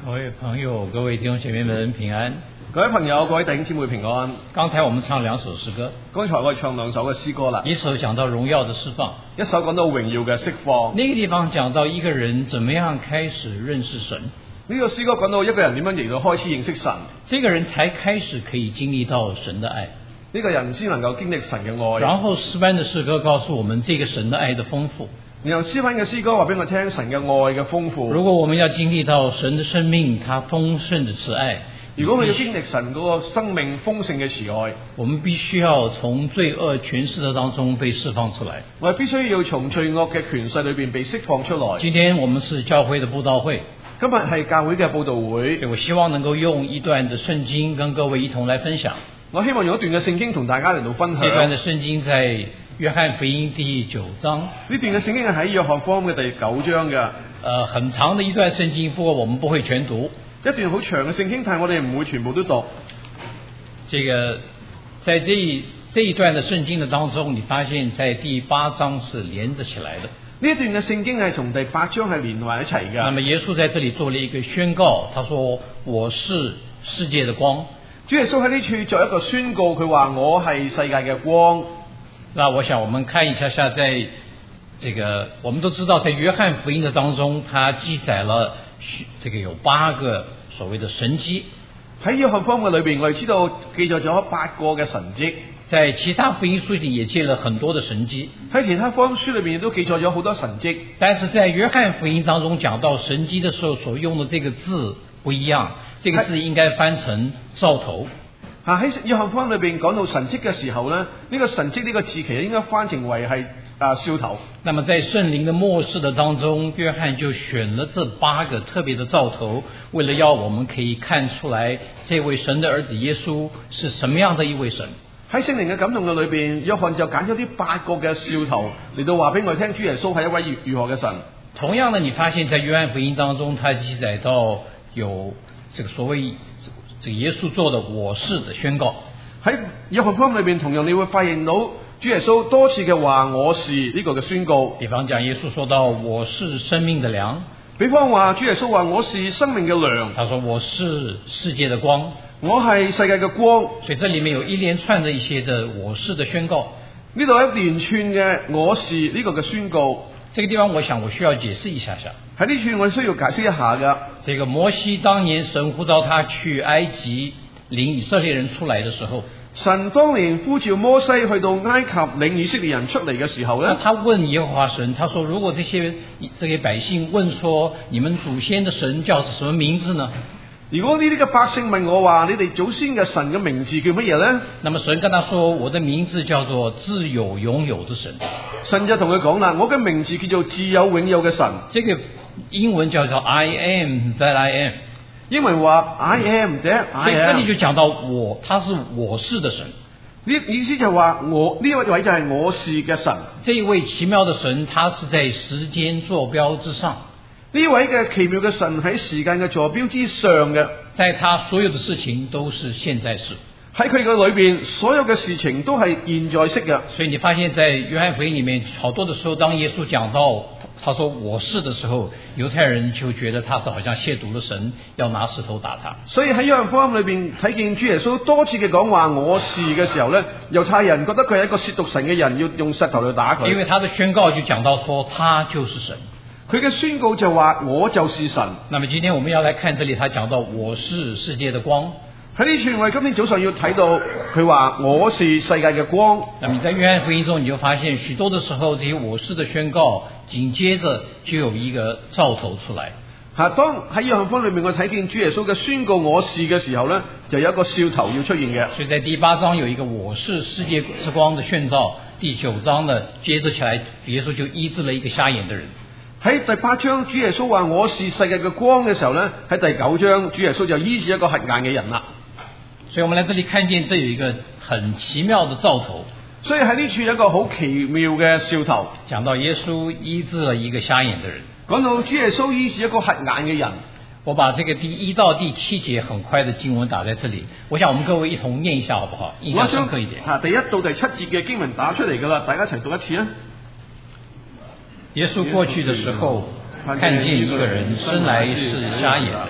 各位朋友，各位弟兄姐妹們平安。 各位朋友，各位弟兄姊妹平安。 剛才我們唱兩首詩歌， 剛才我哋唱兩首嘅詩歌啦。 一首講到榮耀的釋放， 一首講到榮耀嘅釋放。 那個地方講到一個人怎麼樣開始認識神。 呢個詩歌講到一個人點樣嚟到開始認識神， 這個人才開始可以經歷到神的愛。 呢個人先能夠經歷神嘅愛。 然後詩班的詩歌告訴我們這個神的愛的豐富。 然後詩班嘅詩歌話俾我聽神嘅愛嘅豐富。 如果我們要經歷到神的生命，他豐盛的慈愛。 如果我要經歷神嗰個生命豐盛嘅慈愛， 我們必須要從罪惡權勢的當中被釋放出來。 我哋必須要從罪惡嘅權勢裏邊被釋放出來。 今天我們是教會的佈道會， 今日係教會嘅佈道會。 我希望能夠用一段的聖經跟各位一同來分享。 我希望用一段嘅聖經同大家嚟到分享。 這段的聖經在約翰福音第9章。 呢段嘅聖經係喺約翰福音嘅第9章嘅。 很長的一段聖經，不過我們不會全讀。 一段好長嘅聖經，但係我哋唔會全部都讀。 這個在這一段的聖經的當中，你發現在第8章是連着起來的。 呢一段嘅聖經係從第8章係連埋一齊嘅。 那麼耶穌在這裡做了一個宣告，他說：我是世界的光。 主耶穌喺呢處作一個宣告，佢話我係世界嘅光。 那我想我們看一下在這個我們都知道，在約翰福音的當中，他記載了這個有8個所謂的神蹟。 喺約翰福音嘅裏邊，我哋知道記載咗8個嘅神蹟。 在其他福音書裏也記了很多的神蹟。 喺其他福音書裏邊亦都記載咗好多神蹟。 但是在約翰福音當中講到神蹟的時候，所用的這個字不一樣，這個字應該翻成兆頭。 喺約翰福音裏邊講到神蹟嘅時候呢，呢個神蹟呢個字其實應該翻成為係兆頭。 那麼在聖靈的默示的當中，約翰就選了這8個特別的兆頭，為了要我們可以看出來這位神的兒子耶穌是什麼樣的一位神。 喺聖靈嘅感動嘅裏邊，約翰就揀咗啲8個嘅兆頭嚟到話俾我哋聽，主耶穌係一位如何嘅神。 同樣的，你發現在約翰福音當中，他記載到有這個所謂這個耶穌做的我是的宣告。 喺約翰福音裏邊，同樣你會發現到主耶穌多次嘅話我是呢個嘅宣告。 比方講，耶穌說到我是生命的糧。 比方話，主耶穌話我是生命嘅糧。 他說我是世界的光。 我係世界嘅光。 所以這裏面有一連串的一些的我是的宣告。 呢度一連串嘅我是呢個嘅宣告。 這個地方我想我需要解釋一下下。 喺呢處我需要解釋一下㗎。 這個摩西當年神呼召他去埃及領以色列人出來的時候， 神當年呼召摩西去到埃及領以色列人出嚟嘅時候呢， 他問耶和華神，他說如果這些百姓問說你們祖先的神叫什麼名字呢？ 如果呢啲嘅百姓問我話，你哋祖先嘅神嘅名字叫乜嘢呢？ 那麼神跟他說，我的名字叫做自有永有的神。 神就同佢講啦，我嘅名字叫做自有永有嘅神。 這個英文叫做 I am that I am。 英文話 I am that I am。所以這裏就講到我，他是我是的神。 呢意思就話我呢位就係我是嘅神。 這一位奇妙的神，他是在時間坐標之上。 呢位嘅奇妙嘅神喺時間嘅坐標之上嘅， 在他所有的事情都是現在式。 喺佢嘅裏邊，所有嘅事情都係現在式嘅。 所以你發現在約翰福音裏面，好多的時候，當耶穌講到他說我是的時候，猶太人就覺得他是好像褻瀆了神，要拿石頭打他。 所以喺約翰福音裏邊睇見主耶穌多次嘅講話我是嘅時候呢，猶太人覺得佢係一個褻瀆神嘅人，要用石頭去打佢。 因為他的宣告就講到說他就是神。 佢嘅宣告就話我就是神。 那麼今天我們要來看這裡，他講到我是世界的光。 喺呢處我哋今天早上要睇到佢話我是世界嘅光。 那麼你在約翰福音中你就發現許多的時候，這些我是的宣告緊接着就有一個兆頭出來。 當喺約翰福音裏面我睇見主耶穌嘅宣告我是嘅時候呢，就有一個兆頭要出現嘅。 所以在第8章有一個我是世界之光的宣召，第9章呢接着起來耶穌就醫治了一個瞎眼的人。 喺第8章主耶穌話我是世界嘅光嘅時候呢，喺第9章主耶穌就醫治一個瞎眼嘅人啦。 所以我們來這裡看見這有一個很奇妙的兆頭。 所以喺呢處有一個好奇妙嘅兆頭， 講到耶穌醫治了一個瞎眼的人。 講到主耶穌醫治一個瞎眼嘅人。 我把這個第1到第7節很快的經文打在這裡，我想我們各位一同念一下好不好？印象深刻一點。 第1到第7節嘅經文打出嚟㗎啦，大家一齊讀一次啊。 耶穌過去的時候，看見一個人生來是瞎眼的，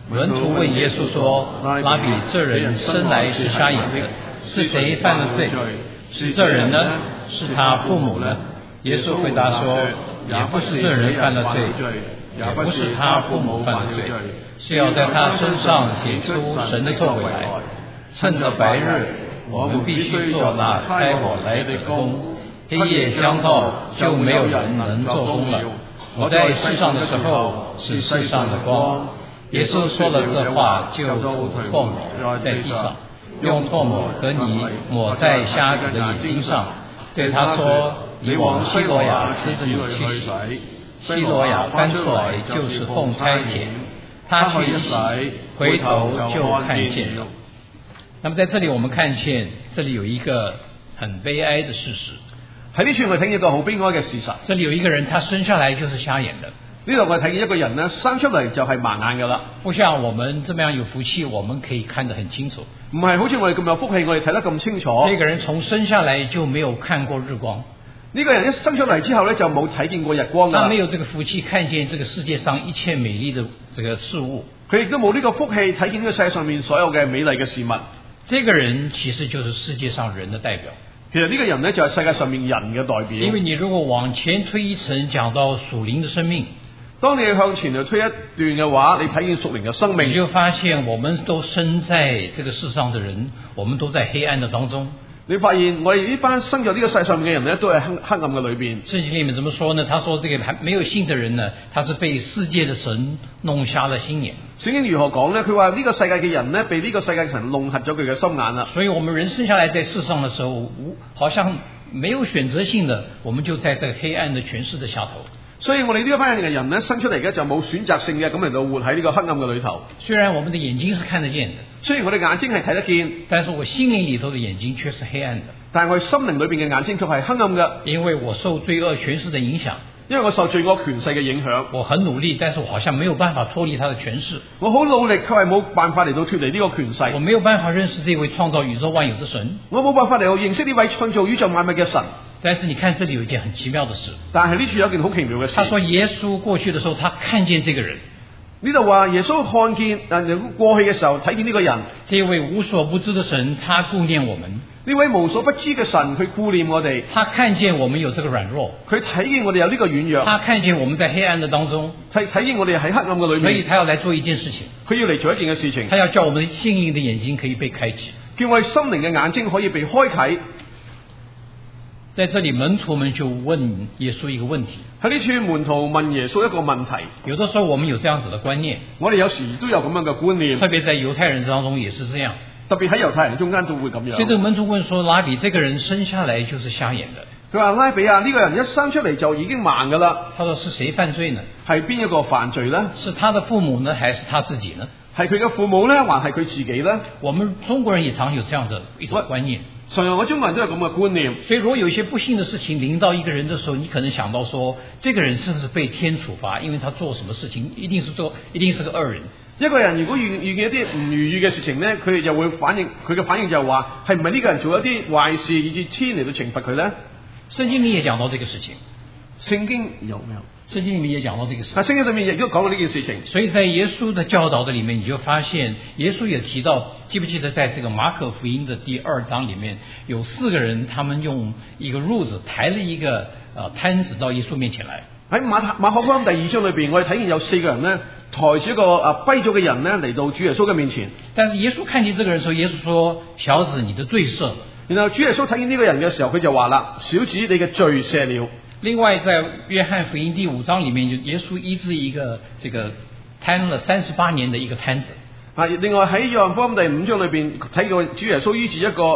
门徒问耶稣说：“拉比，这人生来是瞎眼的，是谁犯了罪？是这人呢？是他父母呢？”耶稣回答说：“也不是这人犯了罪，也不是他父母犯了罪，是要在他身上显出神的作为来。趁着白日，我们必须做那差我来的工；黑夜将到，就没有人能做工了。我在世上的时候是世上的光。”耶稣说了这话，就吐唾沫在地上，用唾沫和泥抹在瞎子的眼睛上，对他说：“你往西罗亚支子里去洗。”西罗亚翻出来就是奉差遣，他去一洗，回头就看见了。那麼在這裡我們看見，這裡有一個很悲哀的事實。 喺呢處我哋睇見一個好悲哀嘅事實。 這裡有一個人，他生下來就是瞎眼的。 呢度我哋睇見一個人呢，生出嚟就係盲眼㗎啦。 不像我們這麼樣有福氣，我們可以看得很清楚。 唔係好似我哋咁有福氣，我哋睇得咁清楚。 這個人從生下來就沒有看過日光。 呢個人一生出嚟之後呢，就冇睇見過日光㗎。 他沒有這個福氣看見這個世界上一切美麗的這個事物。 佢亦都冇呢個福氣睇見呢個世界上面所有嘅美麗嘅事物。 這個人其實就是世界上人的代表。 其實呢個人呢，就係世界上面人嘅代表。 因為你如果往前推一層，講到屬靈的生命。 當你向前推一段嘅話，你睇見屬靈嘅生命， 你就發現我們都生在這個世上的人，我們都在黑暗的當中。 你發現我哋呢班生在呢個世上面嘅人呢，都係黑暗嘅裏邊。 聖經裏面怎麼說呢？他說這個還沒有信的人呢，他是被世界的神弄瞎了心眼。 聖經如何講呢？佢話呢個世界嘅人呢，被呢個世界嘅神弄瞎咗佢嘅心眼啦。 所以我們人生下來在世上的時候，好像沒有選擇性的，我們就在這個黑暗的權勢的下頭。 所以我哋呢一班嘅人呢，生出嚟嘅就冇選擇性嘅咁嚟到活喺呢個黑暗嘅裏頭。 雖然我們的眼睛是看得見的， 雖然我哋眼睛係睇得見， 但是我心靈裏頭的眼睛卻是黑暗的。 但係我心靈裏邊嘅眼睛卻係黑暗嘅。 因為我受罪惡權勢的影響， 因為我受罪惡權勢嘅影響， 我很努力，但是我好像沒有辦法脫離他的權勢。 我好努力，卻係冇辦法嚟到脫離呢個權勢。 我沒有辦法認識這位創造宇宙萬有的神。 我冇辦法嚟到認識呢位創造宇宙萬物嘅神。 但是你看這裡有一件很奇妙的事。 但係呢處有一件好奇妙嘅事。 他說耶穌過去的時候，他看見這個人。 呢度話耶穌看見過去嘅時候睇見呢個人。 這位無所不知的神，他顧念我們。 呢位無所不知嘅神，佢顧念我哋。 他看見我們有這個軟弱， 佢睇見我哋有呢個軟弱。 他看見我們在黑暗的當中， 睇見我哋喺黑暗嘅裏面。 所以他要來做一件事情。 佢要嚟做一件嘅事情。 他要叫我們心靈的眼睛可以被開啟， 叫我哋心靈嘅眼睛可以被開啟。 在這裡門徒們就問耶穌一個問題。 喺呢處門徒問耶穌一個問題。 有的時候我們有這樣子的觀念， 我哋有時都有咁樣嘅觀念， 特別在猶太人當中也是這樣。 特別喺猶太人中間都會咁樣。 所以這個門徒問說：拉比，這個人生下來就是瞎眼的。 佢話拉比啊，呢個人一生出嚟就已經盲噶啦。 他說：是誰犯罪呢？ 係邊一個犯罪呢？ 是他的父母呢，還是他自己呢？ 係佢嘅父母呢，還係佢自己呢？ 我們中國人也常有這樣的一種觀念。 常常我中國人都有咁嘅觀念。 所以如果有一些不幸的事情臨到一個人的時候，你可能想到說，這個人是不是被天處罰？因為他做什麼事情一定是個惡人。 一個人如果遇見一啲唔如意嘅事情呢，佢哋就會佢嘅反應就係話，係唔係呢個人做一啲壞事，以致天嚟到懲罰佢呢？ 聖經裏也講到這個事情。 聖經有沒有？ 聖經裏面也講到這個事情。 聖經上面亦都講到呢件事情。 所以在耶穌的教導的裏面，你就發現耶穌也提到，記不記得在這個馬可福音的第2章裏面，有4個人，他們用一個褥子抬了一個癱子到耶穌面前來。 喺馬可福音第2章裏邊，我哋睇見有4個人呢，抬住一個跛咗嘅人呢嚟到主耶穌嘅面前。 但是耶穌看見這個人的時候，耶穌說：小子，你的罪赦了。然後主耶穌睇見呢個人嘅時候，佢就話啦：小子，你嘅罪赦了。 另外，在約翰福音第5章裏面，耶穌醫治一個這個癱了38年的一個癱子。 另外喺約翰福音第5章裏邊睇過主耶穌醫治一個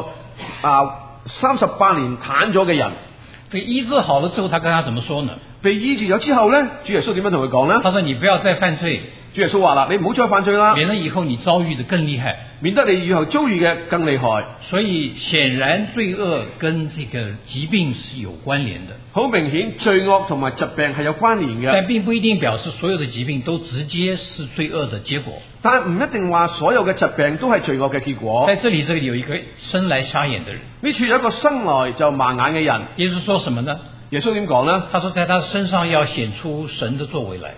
38年癱咗嘅人。 這個醫治好了之後，他跟他怎麼說呢？ 被醫治咗之後呢，主耶穌點樣同佢講呢？ 他說：你不要再犯罪。 主耶穌話啦：你唔好再犯罪啦， 免得以後你遭遇的更厲害， 免得你以後遭遇嘅更厲害。 所以顯然罪惡跟這個疾病是有關聯的。 好明顯，罪惡同埋疾病係有關聯嘅， 但並不一定表示所有的疾病都直接是罪惡的結果。 但唔一定話所有嘅疾病都係罪惡嘅結果。 在這裡有一個生來瞎眼的人， 呢處有一個生來就盲眼嘅人。 耶穌說什麼呢？ 耶穌點講呢？ 他說在他身上要顯出神的作為來。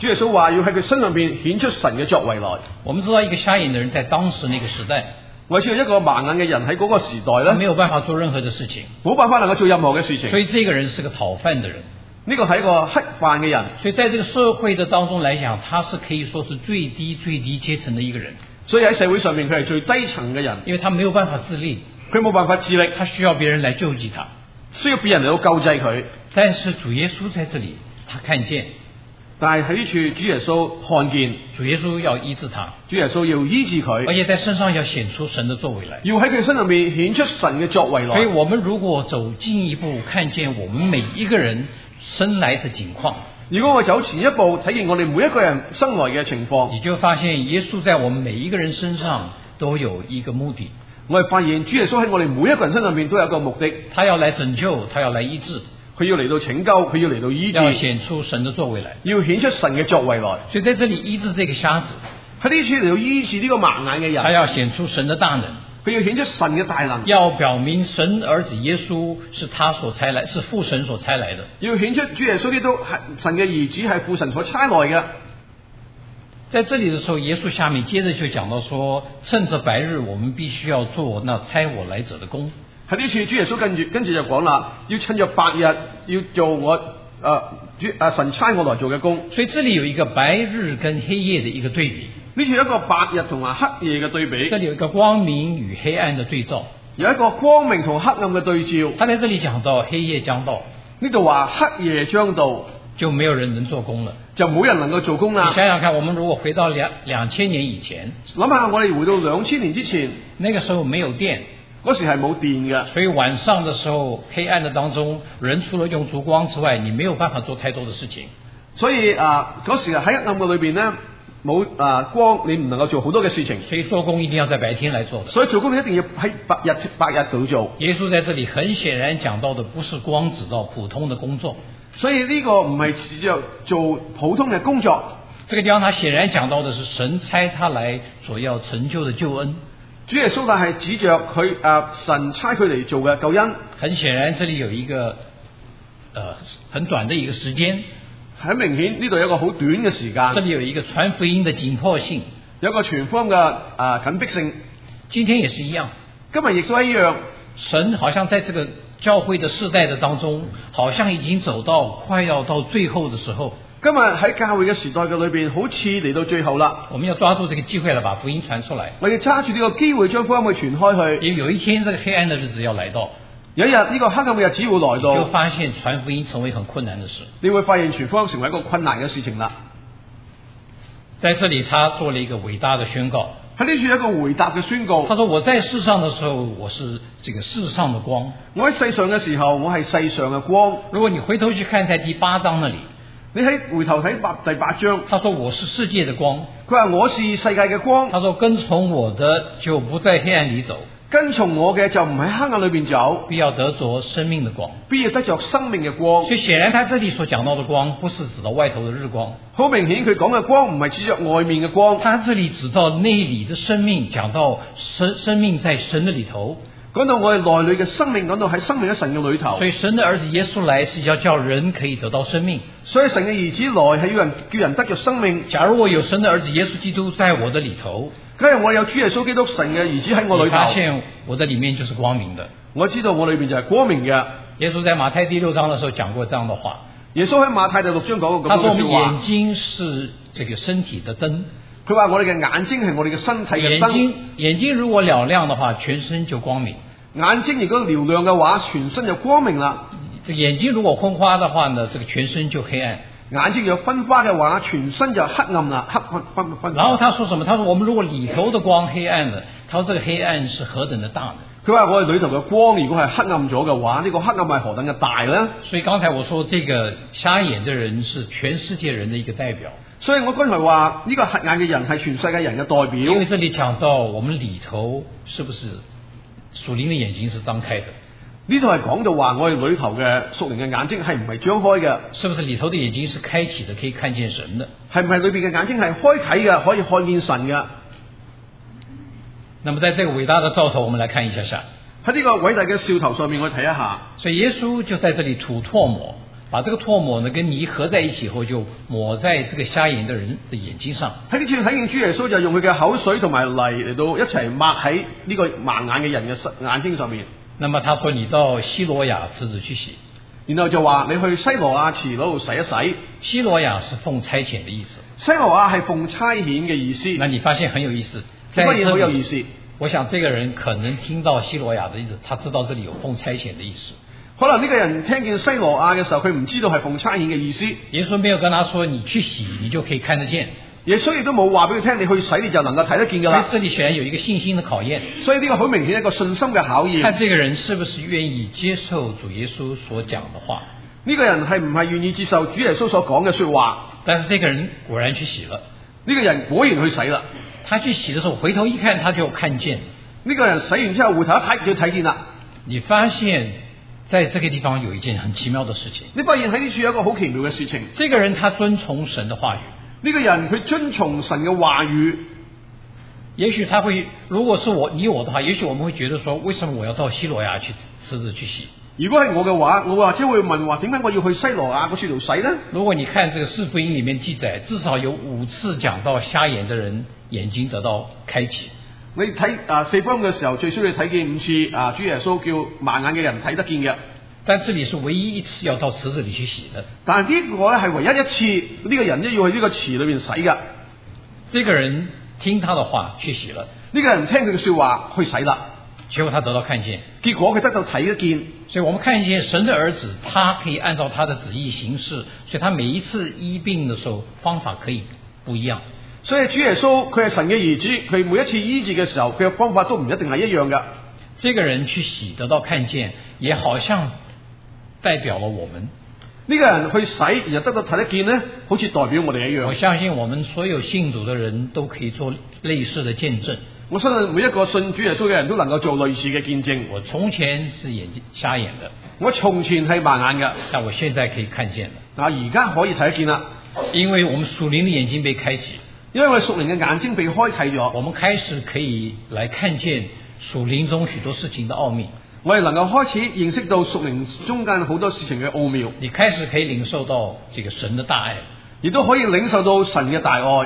主耶穌話要喺佢身上邊顯出神嘅作為來。 我們知道一個瞎眼的人在當時那個時代， 我知道一個盲眼嘅人喺嗰個時代他咧， 沒有辦法做任何的事情， 冇辦法能夠做任何嘅事情。 所以這個人是個討飯的人。 呢個係一個乞飯嘅人， 所以在這個社會的當中來講，他是可以說是最低階層的一個人， 所以喺社會上面佢係最低層嘅人， 因為他沒有辦法自立， 佢冇辦法自力， 他需要別人來救濟他。 需要別人嚟到救濟佢。 但是主耶穌在這裡，他看見， 但係喺呢處主耶穌看見， 主耶穌要醫治他， 主耶穌要醫治佢， 而且在身上要顯出神的作為來。 要喺佢身上面顯出神嘅作為來。 所以我們如果走進一步，看見我們每一個人生來的景況， 如果我走前一步，睇見我哋每一個人生來嘅情況， 你就發現耶穌在我們每一個人身上都有一個目的。 我哋發現主耶穌喺我哋每一個人身上面都有一個目的， 他要來拯救，他要來醫治， 佢要嚟到拯救，佢要嚟到醫治， 要顯出神的作為來， 要顯出神嘅作為來。 所以在這裡醫治這個瞎子， 喺呢處嚟到醫治呢個盲眼嘅人， 他要顯出神的大能， 佢要顯出神嘅大能， 要表明神兒子耶穌是他所差來，是父神所差來的， 要顯出主耶穌基督係神嘅兒子，係父神所差來嘅。 在這裡的時候，耶穌下面接着就講到說，趁着白日，我們必須要做那差我來者的工。 喺呢處主耶穌跟住就講啦，要趁着白日要做我神差我來做嘅工。 所以這裡有一個白日跟黑夜的一個對比， 呢處有一個白日同埋黑夜嘅對比， 這裡有一個光明與黑暗的對照， 有一個光明同黑暗嘅對照。 他在這裡講到黑夜將到， 呢度話黑夜將到， 就沒有人能做工了， 就冇人能夠做工啦。 你想想看，我們如果回到2000年以前， 諗下我哋回到2000年之前， 那個時候沒有電， 嗰時係冇電嘅， 所以晚上的時候黑暗的當中，人除了用燭光之外，你沒有辦法做太多的事情。 所以嗰時喺黑暗嘅裏邊呢，冇光，你唔能夠做好多嘅事情。 所以做工一定要在白天來做的。 所以做工你一定要喺白日度做。 耶穌在這裡很顯然講到的不是光指到普通的工作， 所以呢個唔係指着做普通嘅工作。 這個地方他顯然講到的是神差他來所要成就的救恩。 主耶穌但係指着佢神差佢嚟做嘅救恩。 很顯然這裡有一個很短的一個時間， 很明顯呢度有一個好短嘅時間。 這裡有一個傳福音的緊迫性， 有一個傳福音嘅緊迫性。 今天也是一樣， 今日亦都一樣。 神好像在這個教會的世代的當中，好像已經走到快要到最後的時候。 今日喺教會嘅時代嘅裏邊，好似嚟到最後啦。 我們要抓住這個機會來把福音傳出來。 我哋揸住呢個機會將福音去傳開去。 因為有一天，這個黑暗的日子要來到。 有一日呢個黑暗嘅日子會來到， 就發現傳福音成為很困難的事。 你會發現傳福音成為一個困難嘅事情啦。 在這裡，他做了一個偉大的宣告。 喺呢處有一個回答嘅宣告。 他說：我在世上的時候，我是這個世上的光。 我喺世上嘅時候，我係世上嘅光。 如果你回頭去看在第8章那裡， 你喺回頭睇第8章， 他說：我是世界的光。 佢話我是世界嘅光。 他說：跟從我的就不在黑暗裡走。 跟從我嘅就唔喺黑暗裏邊走， 必要得着生命的光， 必要得着生命嘅光。 所以顯然他這裡所講到的光，不是指到外頭的日光。 好明顯佢講嘅光唔係指着外面嘅光， 他這裡指到內裡的生命，講到生命在神的裡頭， 講到我哋內裏嘅生命，講到喺生命喺神嘅裏頭。 所以神的兒子耶穌來是要叫人可以得到生命。 所以神嘅兒子來係要叫人得着生命。 假如我有神的兒子耶穌基督在我的裡頭， 假如我有主耶穌基督神嘅兒子喺我裏頭， 你發現我的裡面就是光明的。 我知道我裏邊就係光明嘅。 耶穌在馬太第6章的時候講過這樣的話。 耶穌喺馬太第6章講過咁樣嘅說話。 他說我們眼睛是這個身體的燈。 佢話我哋嘅眼睛係我哋嘅身體嘅燈。 眼睛如果嘹亮的話，全身就光明。 眼睛如果嘹亮嘅話，全身就光明啦。 這眼睛如果昏花的話呢，這個全身就黑暗。 眼睛有昏花嘅話，全身就黑暗啦，昏。 然後他說什麼？他說我們如果裏頭的光黑暗了，他說這個黑暗是何等的大呢？ 佢話我哋裏頭嘅光如果係黑暗咗嘅話，呢個黑暗係何等嘅大呢？ 所以剛才我說這個瞎眼的人是全世界人的一個代表。 所以我剛才話呢個瞎眼嘅人係全世界人嘅代表。 因為這裏講到我們裏頭是不是屬靈的眼睛是張開的？ 呢度係講到話我哋裏頭嘅屬靈嘅眼睛係唔係張開嘅？ 是不是裏頭的眼睛是開啟的，可以看見神的？ 係唔係裏邊嘅眼睛係開啟嘅，可以看見神嘅？ 那麼在這個偉大的兆頭，我們來看一下。 喺呢個偉大嘅兆頭上面，我哋睇一下。 所以耶穌就在這裏吐唾沫， 把這個唾沫呢跟泥合在一起以後，就抹在這個瞎眼的人的眼睛上。 喺呢處睇見主耶穌就用佢嘅口水同埋泥嚟到一齊抹喺呢個盲眼嘅人嘅眼睛上面。 那麼他說你到西羅亞池子去洗， 然後就話你去西羅亞池嗰度洗一洗。 西羅亞是奉差遣的意思， 西羅亞係奉差遣嘅意思。 那你發現很有意思， 發現好有意思。 我想這個人可能聽到西羅亞的意思，他知道這裡有奉差遣的意思。 可能呢個人聽見西羅亞嘅時候，佢唔知道係奉差遣嘅意思。 耶穌沒有跟他說你去洗，你就可以看得見。 耶穌亦都冇話俾佢聽，你去洗你就能夠睇得見㗎啦。 所以這裡顯然有一個信心的考驗。 所以呢個好明顯一個信心嘅考驗。 看這個人是不是願意接受主耶穌所講的話。 呢個人係唔係願意接受主耶穌所講嘅說話？ 但是這個人果然去洗了。 呢個人果然去洗啦。 他去洗的時候，回頭一看，他就看見。 呢個人洗完之後回頭一睇就睇見啦。 你發現在這個地方有一件很奇妙的事情。 你發現喺呢處有一個好奇妙嘅事情。 這個人他遵從神的話語。 呢個人佢遵從神嘅話語。 也許他會，如果是你我的話，也許我們會覺得說，為什麼我要到西羅亞去池子去洗？ 如果係我嘅話，我或者會問話，點解我要去西羅亞嗰處度洗呢？ 如果你看這個四福音裡面記載，至少有5次講到瞎眼的人眼睛得到開啟。 你睇四福音嘅時候，最少你睇見5次主耶穌叫盲眼嘅人睇得見嘅。 但這裡是唯一一次要到池子裡去洗的。 但係呢個咧係唯一一次呢個人要去呢個池裏邊洗嘅。 這個人聽他的話去洗了。 呢個人聽佢嘅說話去洗啦。 結果他得到看見。 結果佢得到睇得見。 所以我們看見神的兒子，他可以按照他的旨意行事，所以他每一次醫病的時候方法可以不一樣。 所以主耶穌佢係神嘅兒子，佢每一次醫治嘅時候，佢嘅方法都唔一定係一樣嘅。 這個人去洗得到看見，也好像代表了我們。 呢個人去洗然後得到睇得見呢，好似代表我哋一樣。 我相信我們所有信主的人都可以做類似的見證。 我相信每一個信主耶穌嘅人都能夠做類似嘅見證。 我從前是瞎眼的， 我從前係盲眼嘅， 但我現在可以看見了。 而家可以睇得見啦， 因為我們屬靈的眼睛被開啟。 因為我屬靈嘅眼睛被開啟咗， 我們開始可以來看見屬靈中許多事情的奧秘。 我哋能夠開始認識到屬靈中間好多事情嘅奧妙。 你開始可以領受到這個神的大愛， 亦都可以領受到神嘅大愛。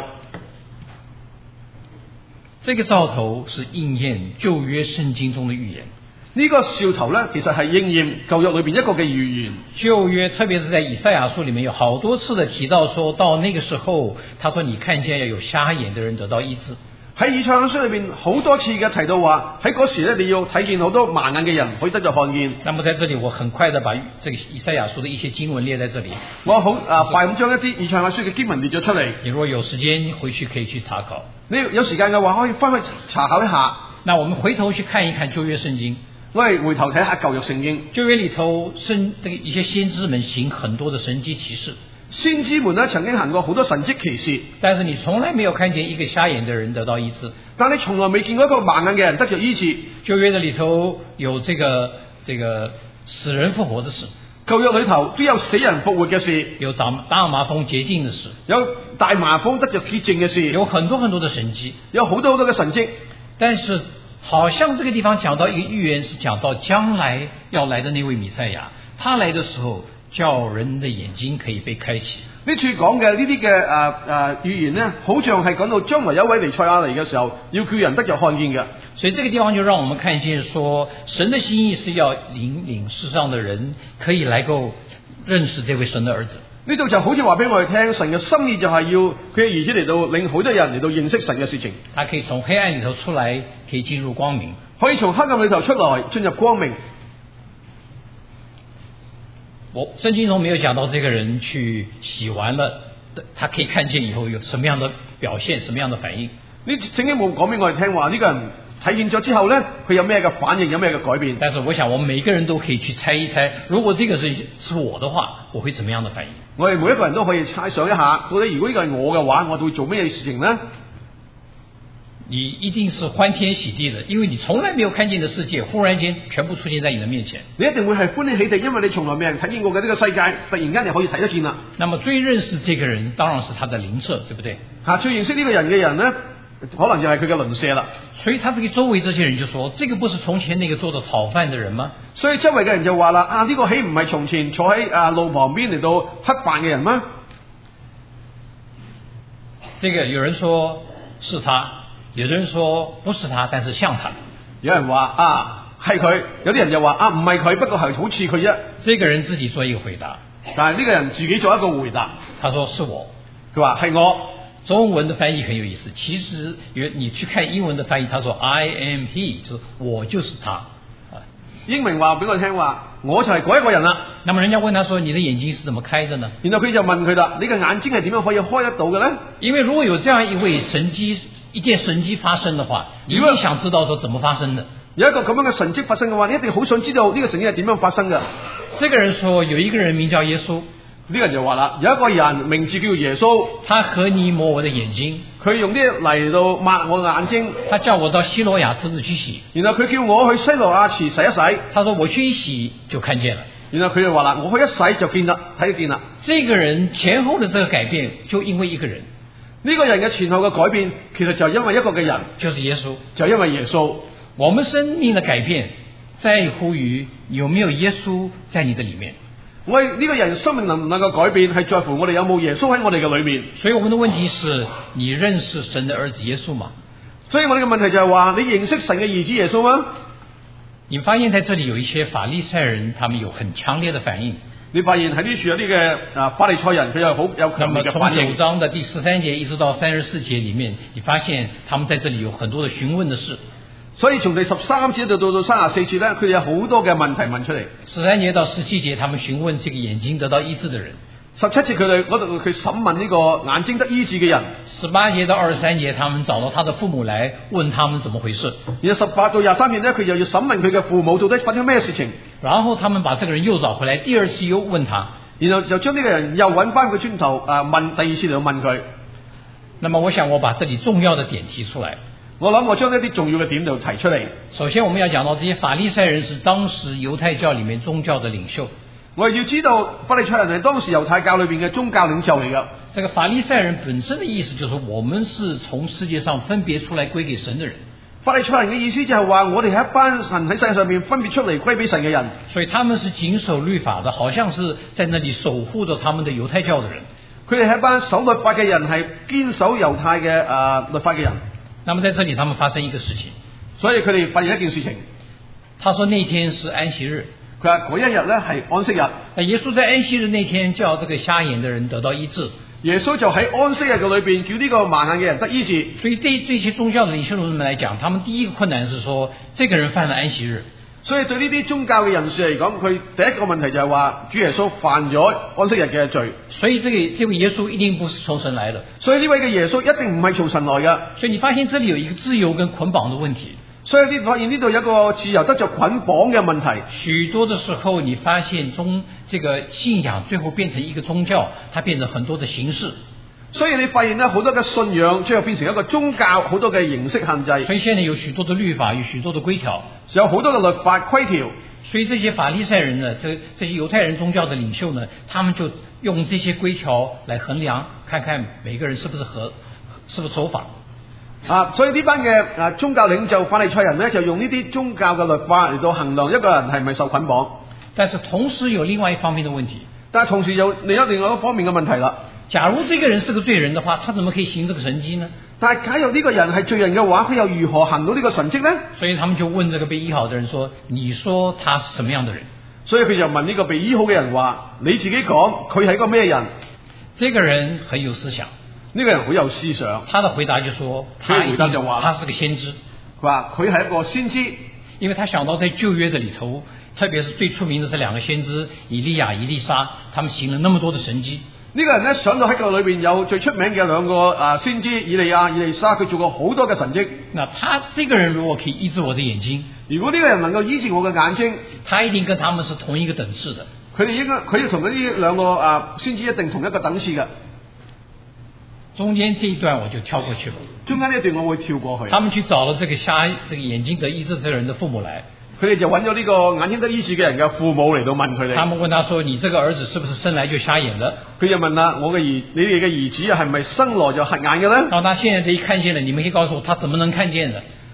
這個兆頭是應驗舊約聖經中的預言。 呢個兆頭呢，其實係應驗舊約裏邊一個嘅預言。 舊約特別是在以賽亞書裏面有好多次的提到，說到那個時候，他說你看見要有瞎眼的人得到醫治。 喺以賽亞書裏邊好多次嘅提到話，喺嗰時咧你要睇見好多盲眼嘅人可以得到看見。 那麼在這裏我很快的把這個以賽亞書的一些經文列在這裏。 我好快咁將一啲以賽亞書嘅經文列咗出嚟。 你如果有時間回去可以去查考。 你有時間嘅話可以翻去查考一下。 那我們回頭去看一看舊約聖經。 我哋回頭睇下舊約聖經。 舊約裏頭這個一些先知們行很多的神蹟奇事。 先知們呢曾經行過好多神蹟奇事， 但是你從來沒有看見一個瞎眼的人得到醫治。 但你從來未見過一個盲眼嘅人得着醫治。 舊約的裏頭有這個死人復活的事。 舊約裏頭都有死人復活嘅事， 有大麻風潔淨的事， 有大麻風得着潔淨嘅事， 有很多很多的神蹟， 有好多好多嘅神蹟。但是好像這個地方講到一個預言，是講到將來要來的那位彌賽亞，他來的時候叫人的眼睛可以被開啟。 呢處講嘅呢啲嘅預言呢，好像係講到將來有一位彌賽亞嚟嘅時候，要叫人得着看見嘅。 所以這個地方就讓我們看見說，神的心意是要領世上的人可以來夠認識這位神的兒子。 呢度就好似話俾我哋聽，神嘅心意就係要佢嘅兒子嚟到領好多人嚟到認識神嘅事情。 他可以從黑暗裏頭出來，可以進入光明， 可以從黑暗裏頭出來進入光明。 聖經中沒有講到這個人去洗完了，他可以看見以後有什麼樣的表現，什麼樣的反應。 呢聖經冇講俾我哋聽話，呢個人睇見咗之後呢，佢有咩嘅反應，有咩嘅改變。 但是我想我們每個人都可以去猜一猜，如果這個是我的話，我會怎麼樣的反應。 我哋每一個人都可以猜想一下，到底如果呢個係我嘅話，我會做咩事情呢？ 你一定是歡天喜地的，因為你從來沒有看見的世界忽然間全部出現在你的面前。 你一定會係歡喜喜地，因為你從來未人睇見過嘅呢個世界，突然間你可以睇得見啦。 那麼最認識這個人當然是他的鄰舍，對不對？ 最認識呢個人嘅人呢，可能就係佢嘅鄰舍啦。 所以他這個周圍這些人就說：這個不是從前那個做的討飯的人嗎？ 所以周圍嘅人就話啦：呢個豈唔係從前坐喺路旁邊嚟到乞飯嘅人嗎？ 這個有人說是他，有的人說不是他，但是像他。 有人話係佢，有啲人又話唔係佢，不過係好似佢啫。 這個人自己做一個回答， 但係呢個人自己做一個回答， 他說是我。 佢話係我。 中文的翻譯很有意思，其實你去看英文的翻譯，他說 I am he， 就是我就是他。 英文話俾我聽話，我就係嗰一個人啦。 那麼人家問他說：你的眼睛是怎麼開的呢？ 然後佢就問佢啦：你嘅眼睛係點樣可以開得到嘅呢？ 因為如果有這樣一件神蹟發生的話，你一定想知道說怎麼發生的。 有一個咁樣嘅神蹟發生嘅話，你一定好想知道呢個神蹟係點樣發生嘅。 這個人說有一個人名叫耶穌。 呢個人就話啦，有一個人名字叫耶穌， 他和泥抹我的眼睛， 佢用啲泥到抹我嘅眼睛， 他叫我到西羅亞池子去洗， 然後佢叫我去西羅亞池洗一洗， 他說我去一洗就看見了， 然後佢就話啦，我去一洗就見啦，睇得見啦。 這個人前後的這個改變就因為一個人， 呢個人嘅前後嘅改變其實就因為一個嘅人， 就是耶穌， 就因為耶穌。 我們生命的改變在乎於有沒有耶穌在你的裏面。 我哋呢個人生命能唔能夠改變，係在乎我哋有冇耶穌喺我哋嘅裏面。 所以我們的問題是，你認識神的兒子耶穌嗎？ 所以我哋嘅問題就係話，你認識神嘅兒子耶穌嗎？ 你發現在這裏有一些法利賽人，他們有很強烈的反應。 你發現喺呢處有啲嘅法利賽人，佢有好有強烈嘅反應。 那麼從9章的第13節一直到34節裏面，你發現他們在這裏有很多的詢問的事。 所以從第13節到34節咧，佢哋有好多嘅問題問出嚟。 13節到17節，他們詢問這個眼睛得到醫治的人。 17節佢哋嗰度佢審問呢個眼睛得醫治嘅人。 18節到23節，他們找到他的父母來問他們怎麼回事。 然後18到23節咧，佢又要審問佢嘅父母到底發生咩事情。 然後他們把這個人又找回來，第二次又問他。 然後就將呢個人又揾翻佢轉頭問，第二次嚟問佢。 那麼我想我把這裏重要的點提出來。 我諗我將一啲重要嘅點就提出嚟。 首先我們要講到這些法利賽人是當時猶太教裏面宗教的領袖。 我哋要知道法利賽人係當時猶太教裏邊嘅宗教領袖嚟㗎。 這個法利賽人本身的意思就是我們是從世界上分別出來歸給神的人。 法利賽人嘅意思就係話我哋係一班神喺世界上面分別出嚟歸俾神嘅人。 所以他們是謹守律法的，好像是在那裏守護着他們的猶太教的人。 佢哋係一班守律法嘅人，係堅守猶太嘅律法嘅人。 那麼在這裏他們發生一個事情， 所以佢哋發現一件事情。 他說那天是安息日， 佢話嗰一日咧係安息日。 耶穌在安息日那天叫這個瞎眼的人得到醫治。 耶穌就喺安息日嘅裏邊叫呢個盲眼嘅人得醫治。 所以對這些宗教的領袖人們來講，他們第一個困難是說，這個人犯了安息日。 所以對呢啲宗教嘅人士嚟講，佢第一個問題就係話主耶穌犯咗安息日嘅罪。 所以這位耶穌一定不是從神來的。 所以呢位嘅耶穌一定唔係從神來嘅。 所以你發現這裏有一個自由跟捆綁的問題。 所以你發現呢度有一個自由得着捆綁嘅問題。 許多的時候，你發現這個信仰最後變成一個宗教，它變成很多的形式。 所以你發現呢，好多嘅信仰最後變成一個宗教，好多嘅形式限制。 所以現在有許多的律法，有許多的規條， 有好多嘅律法規條。 所以這些法利賽人呢，這些猶太人宗教的領袖呢，他們就用這些規條來衡量，看看每個人是不是守法。 所以呢班嘅宗教領袖法利賽人呢，就用呢啲宗教嘅律法嚟到衡量一個人係咪受捆綁。 但是同時有另外一方面的問題。 但係同時有另外一方面嘅問題啦。 假如這個人是個罪人的話，他怎麼可以行這個神蹟呢？ 但係假如呢個人係罪人嘅話，佢又如何行到呢個神蹟呢？ 所以他們就問這個被醫好的人說：你說他是什麼樣的人？ 所以佢就問呢個被醫好嘅人話：你自己講，佢係一個咩人？ 這個人很有思想。 呢個人好有思想。 他的回答就說：他是個先知。 佢話佢係一個先知， 因為他想到在舊約的裏頭，特別是最出名的這兩個先知以利亞、以利沙，他們行了那麼多的神蹟。 呢個人咧想到喺個裏邊有最出名嘅兩個先知以利亞、以利沙，佢做過好多嘅神蹟。 那他這個人如果可以醫治我的眼睛， 如果呢個人能夠醫治我嘅眼睛， 他一定跟他們是同一個等次的。 佢要同呢兩個先知一定同一個等次嘅。 中間這一段我就跳過去了。 中間呢一段我會跳過去。 他們去找了這個眼睛得醫治這個人的父母來。 佢哋就揾咗呢個眼睛得醫治嘅人嘅父母嚟到問佢哋。 他們問他說：你這個兒子是不是生來就瞎眼的？ 佢就問啦：你哋嘅兒子係咪生來就瞎眼嘅咧？ 然後他現在這一看見了，你們可以告訴我，他怎麼能看見的？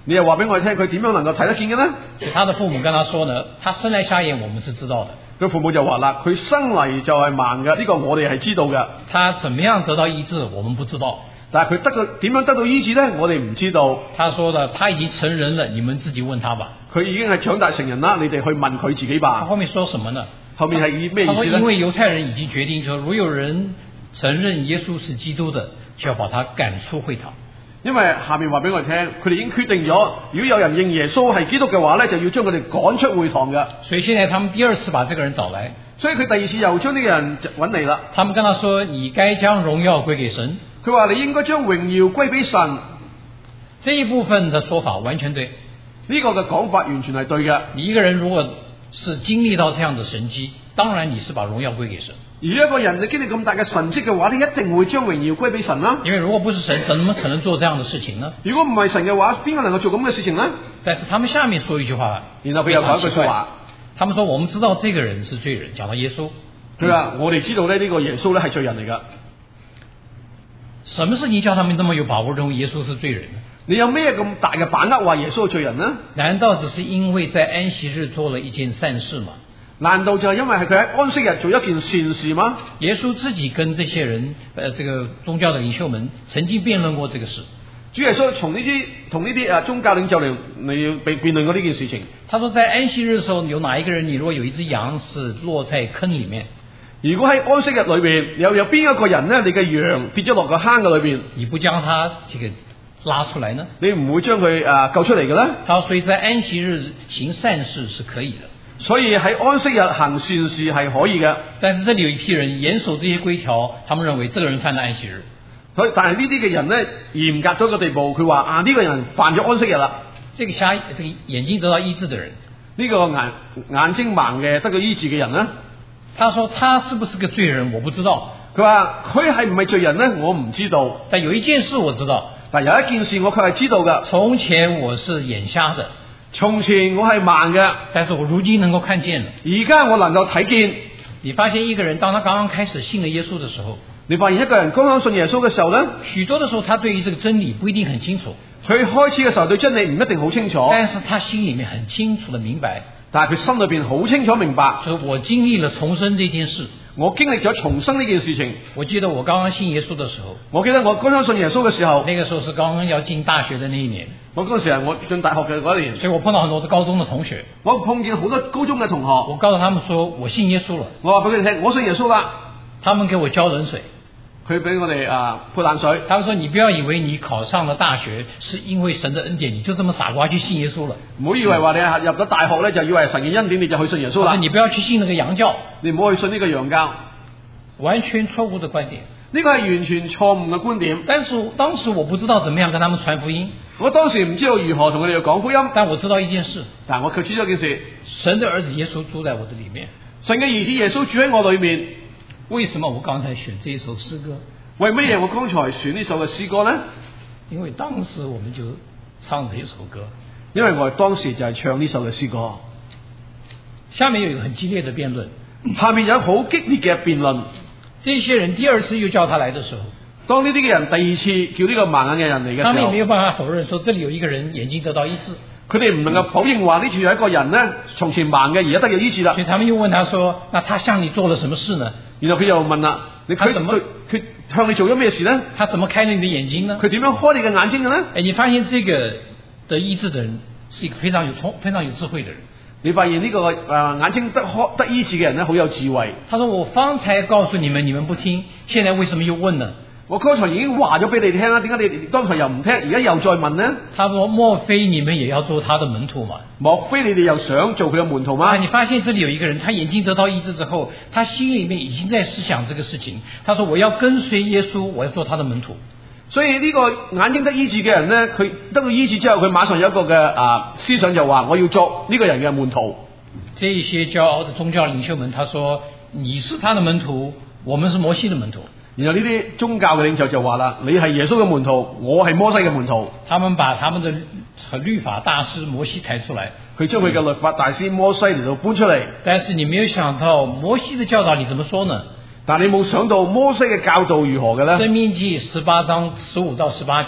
你又話俾我哋聽佢點樣能夠睇得見嘅呢？ 所以他的父母跟他說呢，他生來瞎眼，我們是知道的。 佢父母就話啦，佢生嚟就係盲嘅，呢個我哋係知道嘅。 他怎麼樣得到醫治，我們不知道。 但係佢點樣得到醫治呢？我哋唔知道。 他說的，他已經成人了，你們自己問他吧。 佢已經係長大成人啦，你哋去問佢自己吧。 他後面說什麼呢？ 後面係以咩意思呢？ 他說因為猶太人已經決定說，如有人承認耶穌是基督的，就要把他趕出會堂。 因為下面話俾我哋聽，佢哋已經決定咗，如果有人認耶穌係基督嘅話呢，就要將佢哋趕出會堂嘅。 所以現在他們第二次把這個人找來， 所以佢第二次又將呢個人揾嚟啦。 他們跟他說：你該將榮耀歸給神。 佢話你應該將榮耀歸俾神。 這一部分的說法完全對， 呢個嘅講法完全係對嘅。 你一個人如果是經歷到這樣的神蹟，當然你是把榮耀歸給神。 而一個人你經歷咁大嘅神蹟嘅話，你一定會將榮耀歸俾神啦。 因為如果不是神，怎麼可能做這樣的事情呢？ 如果唔係神嘅話，邊個能夠做咁嘅事情呢？ 但是他們下面說一句話， 然後佢又講一句說話， 他們說我們知道這個人是罪人，講到耶穌。 佢話我哋知道呢個耶穌咧係罪人嚟噶。 什麼事情叫他們這麼有把握認為耶穌是罪人呢？ 你有咩咁大嘅把握話耶穌係罪人呢？ 難道只是因為在安息日做了一件善事嗎？ 難道就係因為係佢喺安息日做一件善事嗎？ 耶穌自己跟這些人，這個宗教的領袖們曾經辯論過這個事。 主耶穌同呢啲宗教領袖嚟辯論過呢件事情。 他說在安息日的時候，有哪一個人，你如果有一隻羊是落在坑裏面， 如果喺安息日裏邊有邊一個人呢，你嘅羊跌咗落個坑嘅裏邊， 你不將他這個拉出來呢？ 你唔會將佢救出嚟嘅咧？ 他說所以在安息日行善事是可以的。 所以喺安息日行善事係可以嘅。 但是這裏有一批人嚴守這些規條，他們認為這個人犯了安息日。 所以但係呢啲嘅人呢，嚴格咗個地步，佢話呢個人犯咗安息日啦。 這個眼睛得到醫治的人， 呢個眼睛盲嘅得到醫治嘅人呢， 他說他是不是個罪人，我不知道。 佢話佢係唔係罪人呢？我唔知道。 但有一件事我知道， 但有一件事我卻係知道嘅。 從前我是眼瞎的， 從前我係盲嘅， 但是我如今能夠看見了。 而家我能夠睇見。 你發現一個人當他剛剛開始信了耶穌的時候， 你發現一個人剛剛信耶穌嘅時候呢， 許多的時候他對於這個真理不一定很清楚。 佢開始嘅時候對真理唔一定好清楚， 但是他心裏面很清楚的明白， 但係佢心裏邊好清楚明白， 就是我經歷了重生這件事。 我經歷咗重生呢件事情。 我記得我剛剛信耶穌的時候， 我記得我剛剛信耶穌嘅時候， 那個時候是剛剛要進大學的那一年。 我嗰時係我進大學嘅嗰一年， 所以我碰到很多的高中的同學， 我碰見好多高中嘅同學， 我告訴他們說我信耶穌了。 我話俾佢哋聽，我信耶穌啦。 他們給我澆冷水， 佢俾我哋潑冷水。 他們說你不要以為你考上了大學是因為神的恩典，你就這麼傻瓜去信耶穌了。 唔好以為話你入咗大學咧就以為神嘅恩典你就去信耶穌啦。 你不要去信那個洋教， 你唔好去信呢個洋教， 完全錯誤的觀點。 呢個係完全錯誤嘅觀點。 但是當時我不知道怎麼樣跟他們傳福音， 我當時唔知道如何同佢哋講福音， 但我知道一件事， 但我卻知道一件事， 神的兒子耶穌住在我的裏面。 神嘅兒子耶穌住喺我裏面。 為什麼我剛才選這一首詩歌？ 為乜嘢我剛才選呢首嘅詩歌呢？ 因為當時我們就唱這一首歌， 因為我當時就係唱呢首嘅詩歌。 下面有一個很激烈的辯論， 下面有好激烈嘅辯論。 這些人第二次又叫他來的時候， 當呢啲嘅人第二次叫呢個盲眼嘅人嚟嘅時候， 他們也沒有辦法否認說這裏有一個人眼睛得到醫治。 佢哋唔能夠否認話呢處有一個人呢，從前盲嘅而家得咗醫治啦。 所以他們又問他說：那他向你做了什麼事呢？ 然後佢又問啦，佢向你做咗咩事呢？ 他怎麼開了你的眼睛呢？ 佢點樣開你嘅眼睛嘅呢？ 你發現這個得醫治的人是一個非常有智慧的人。 你發現呢個眼睛得醫治嘅人呢，好有智慧。 他說：我方才告訴你們，你們不聽，現在為什麼又問呢？ 我剛才已經話咗俾你聽啦，點解你剛才又唔聽，而家又再問呢？他說：莫非你們也要做他的門徒嗎？ 莫非你哋又想做佢嘅門徒嗎？ 你發現這裏有一個人，他眼睛得到醫治之後，他心裏面已經在思想這個事情。他說：我要跟隨耶穌，我要做他的門徒。 所以呢個眼睛得醫治嘅人呢，佢得到醫治之後，佢馬上有一個嘅思想就話：我要做呢個人嘅門徒。 這些驕傲的宗教領袖們，他說：你是他的門徒，我們是摩西的門徒。 然後呢啲宗教嘅領袖就話啦：你係耶穌嘅門徒，我係摩西嘅門徒。 他們把他們的律法大師摩西抬出來， 佢將佢嘅律法大師摩西嚟到搬出嚟。 但是你沒有想到摩西的教導，你怎麼說呢？ 但你冇想到摩西嘅教導如何嘅呢？ 申命記18章15到18節，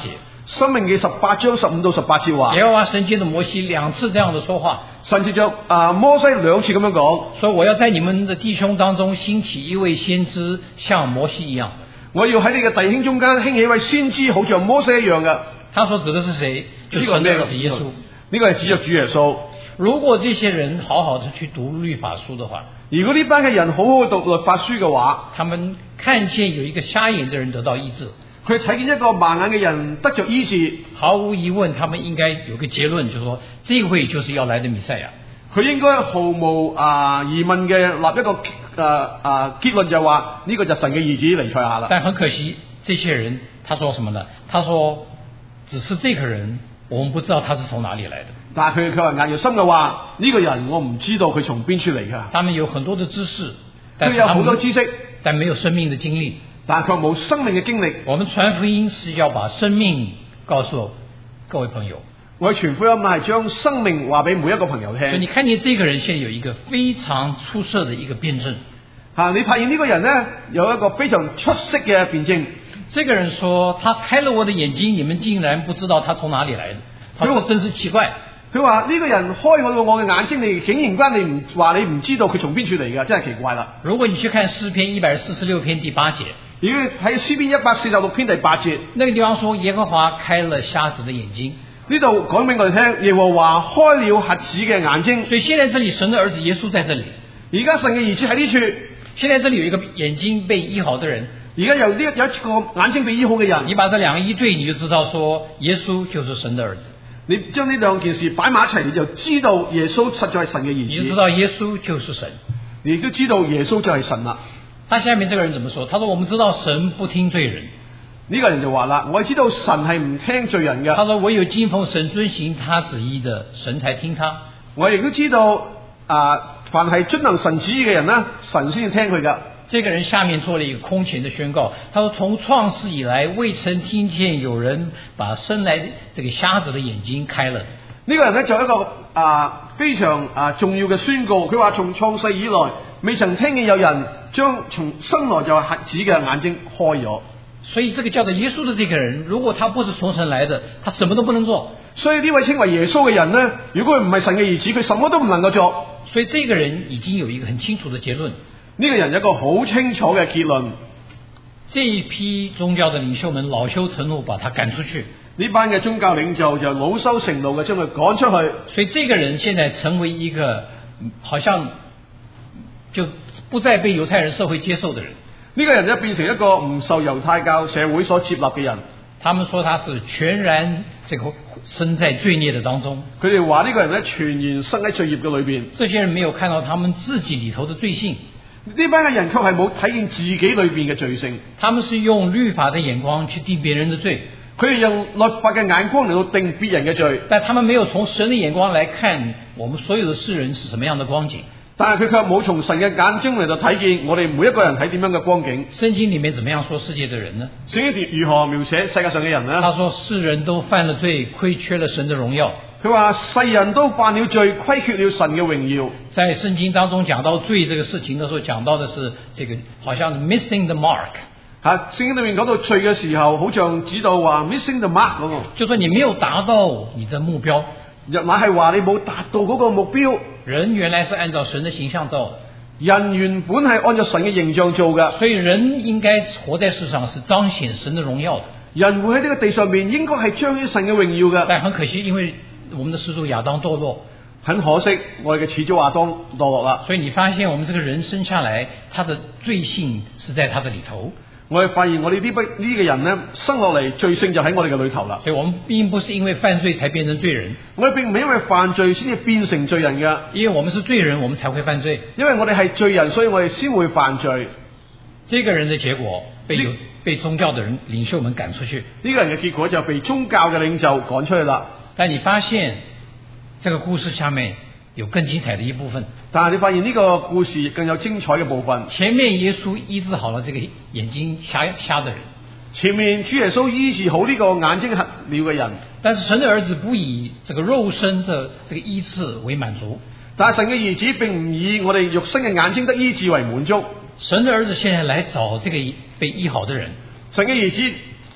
申命記18章15到18節話， 耶和華神借着摩西2次這樣的說話， 神藉着摩西2次咁樣講， 說我要在你們的弟兄當中興起一位先知，像摩西一樣。 我要喺你嘅弟兄中間興起一位先知，好像摩西一樣嘅。 他說指的是誰？就是神的兒子耶穌。 呢個係指着主耶穌。 如果這些人好好的去讀律法書的話， 如果呢班嘅人好好讀律法書嘅話， 他們看見有一個瞎眼的人得到醫治， 佢睇見一個盲眼嘅人得着醫治， 毫無疑問，他們應該有個結論，就是說這位就是要來的彌賽亞。 佢應該毫無疑問嘅立一個結論，就話呢個就神嘅兒子彌賽亞啦。 但很可惜，這些人他說什麼呢？他說只是這個人，我們不知道他是從哪裡來的。 但係佢話硬要心嘅話，呢個人我唔知道佢從邊處嚟㗎。 他們有很多的知識， 佢有好多知識， 但沒有生命的經歷。 但係佢冇生命嘅經歷。 我們傳福音是要把生命告訴各位朋友。 我傳福音係將生命話俾每一個朋友聽。 所以你看見這個人現在有一個非常出色的一個辯證。 你發現呢個人呢，有一個非常出色嘅辯證。 這個人說：他開了我的眼睛，你們竟然不知道他從哪裡來的。他說：真是奇怪。佢話呢個人開我嘅眼睛，你竟然關你唔話你唔知道佢從邊處嚟㗎，真係奇怪啦。 如果你去看詩篇146篇第8節， 如果喺詩篇146篇第8節， 那個地方說耶和華開了瞎子的眼睛。 呢度講俾我哋聽，耶和華開了瞎子嘅眼睛。 所以現在這裡神的兒子耶穌在這裡， 而家神嘅兒子喺呢處。 現在這裡有一個眼睛被醫好的人， 而家有一個眼睛被醫好嘅人。 你把這兩個一對，你就知道說耶穌就是神的兒子。 你將呢兩件事擺埋一齊，你就知道耶穌實在係神嘅兒子。 你就知道耶穌就是神， 你都知道耶穌就係神啦。 他下面這個人怎麼說？他說：我們知道神不聽罪人。 呢個人就話啦，我知道神係唔聽罪人嘅。 他說：唯有敬奉神、遵行他旨意的神才聽他。 我亦都知道凡係遵行神旨意嘅人呢，神先聽佢噶。 這個人下面做了一個空前的宣告，他說：從創世以來，未曾聽見有人把生來這個瞎子的眼睛開了。 呢個人呢，就一個非常重要嘅宣告，佢話從創世以來，未曾聽見有人將從生來就係瞎子嘅眼睛開咗。 所以這個叫做耶穌的這個人，如果他不是從神來的，他什麼都不能做。 所以呢位稱為耶穌嘅人呢，如果佢唔係神嘅兒子，佢什麼都唔能夠做。 所以這個人已經有一個很清楚的結論。 呢個人有一個好清楚嘅結論。 這一批宗教的領袖們惱羞成怒，把他趕出去。 呢班嘅宗教領袖就惱羞成怒嘅將佢趕出去。 所以這個人現在成為一個好像就不再被猶太人社會接受的人。 呢個人就變成一個唔受猶太教社會所接納嘅人。 他們說他是全然這個生在罪孽的當中。 佢哋話呢個人咧全然生喺罪孽嘅裏邊。 這些人沒有看到他們自己裏頭的罪性。 呢班嘅人卻係冇睇見自己裏邊嘅罪性。 他們是用律法的眼光去定別人的罪。 佢哋用律法嘅眼光嚟到定別人嘅罪。 但他們沒有從神的眼光來看我們所有的世人是什麼樣的光景。 但係佢卻冇從神嘅眼睛嚟到睇見我哋每一個人係點樣嘅光景。 聖經裏面怎麼樣說世界的人呢？ 聖經如何描寫世界上嘅人呢？ 他說世人都犯了罪，虧缺了神的榮耀。 佢話世人都犯了罪，虧缺了神嘅榮耀。 在聖經當中講到罪這個事情的時候，講到的是這個好像 missing the mark。 聖經裏面講到罪嘅時候，好像指到話 missing the mark 嗰個， 就說你沒有達到你的目標。 乃係話你冇達到嗰個目標。 人原來是按照神的形象造的， 人原本係按照神嘅形象做嘅， 所以人應該活在世上是彰顯神的榮耀的。 人活喺呢個地上面應該係彰顯神嘅榮耀嘅。 但很可惜，因為我們的始祖亞當墮落， 很可惜我哋嘅始祖亞當墮落啦。 所以你發現我們這個人生下來，他的罪性是在他的裏頭。 我哋發現我哋呢個人呢，生落嚟罪性就喺我哋嘅裏頭啦。 所以我們並不是因為犯罪才變成罪人， 我哋並唔係因為犯罪先至變成罪人嘅。 因為我們是罪人，我們才會犯罪。 因為我哋係罪人，所以我哋先會犯罪。 這個人的結果被宗教的人領袖們趕出去。 呢個人嘅結果就被宗教嘅領袖趕出去啦。 但你發現這個故事下面有更精彩的一部分。 但係你發現呢個故事更有精彩嘅部分。 前面耶穌醫治好了這個眼睛瞎的人， 前面主耶穌醫治好呢個眼睛瞎了嘅人。 但是神的兒子不以這個肉身的這個醫治為滿足。 但係神嘅兒子並唔以我哋肉身嘅眼睛得醫治為滿足。 神的兒子現在來找這個被醫好的人。 神嘅兒子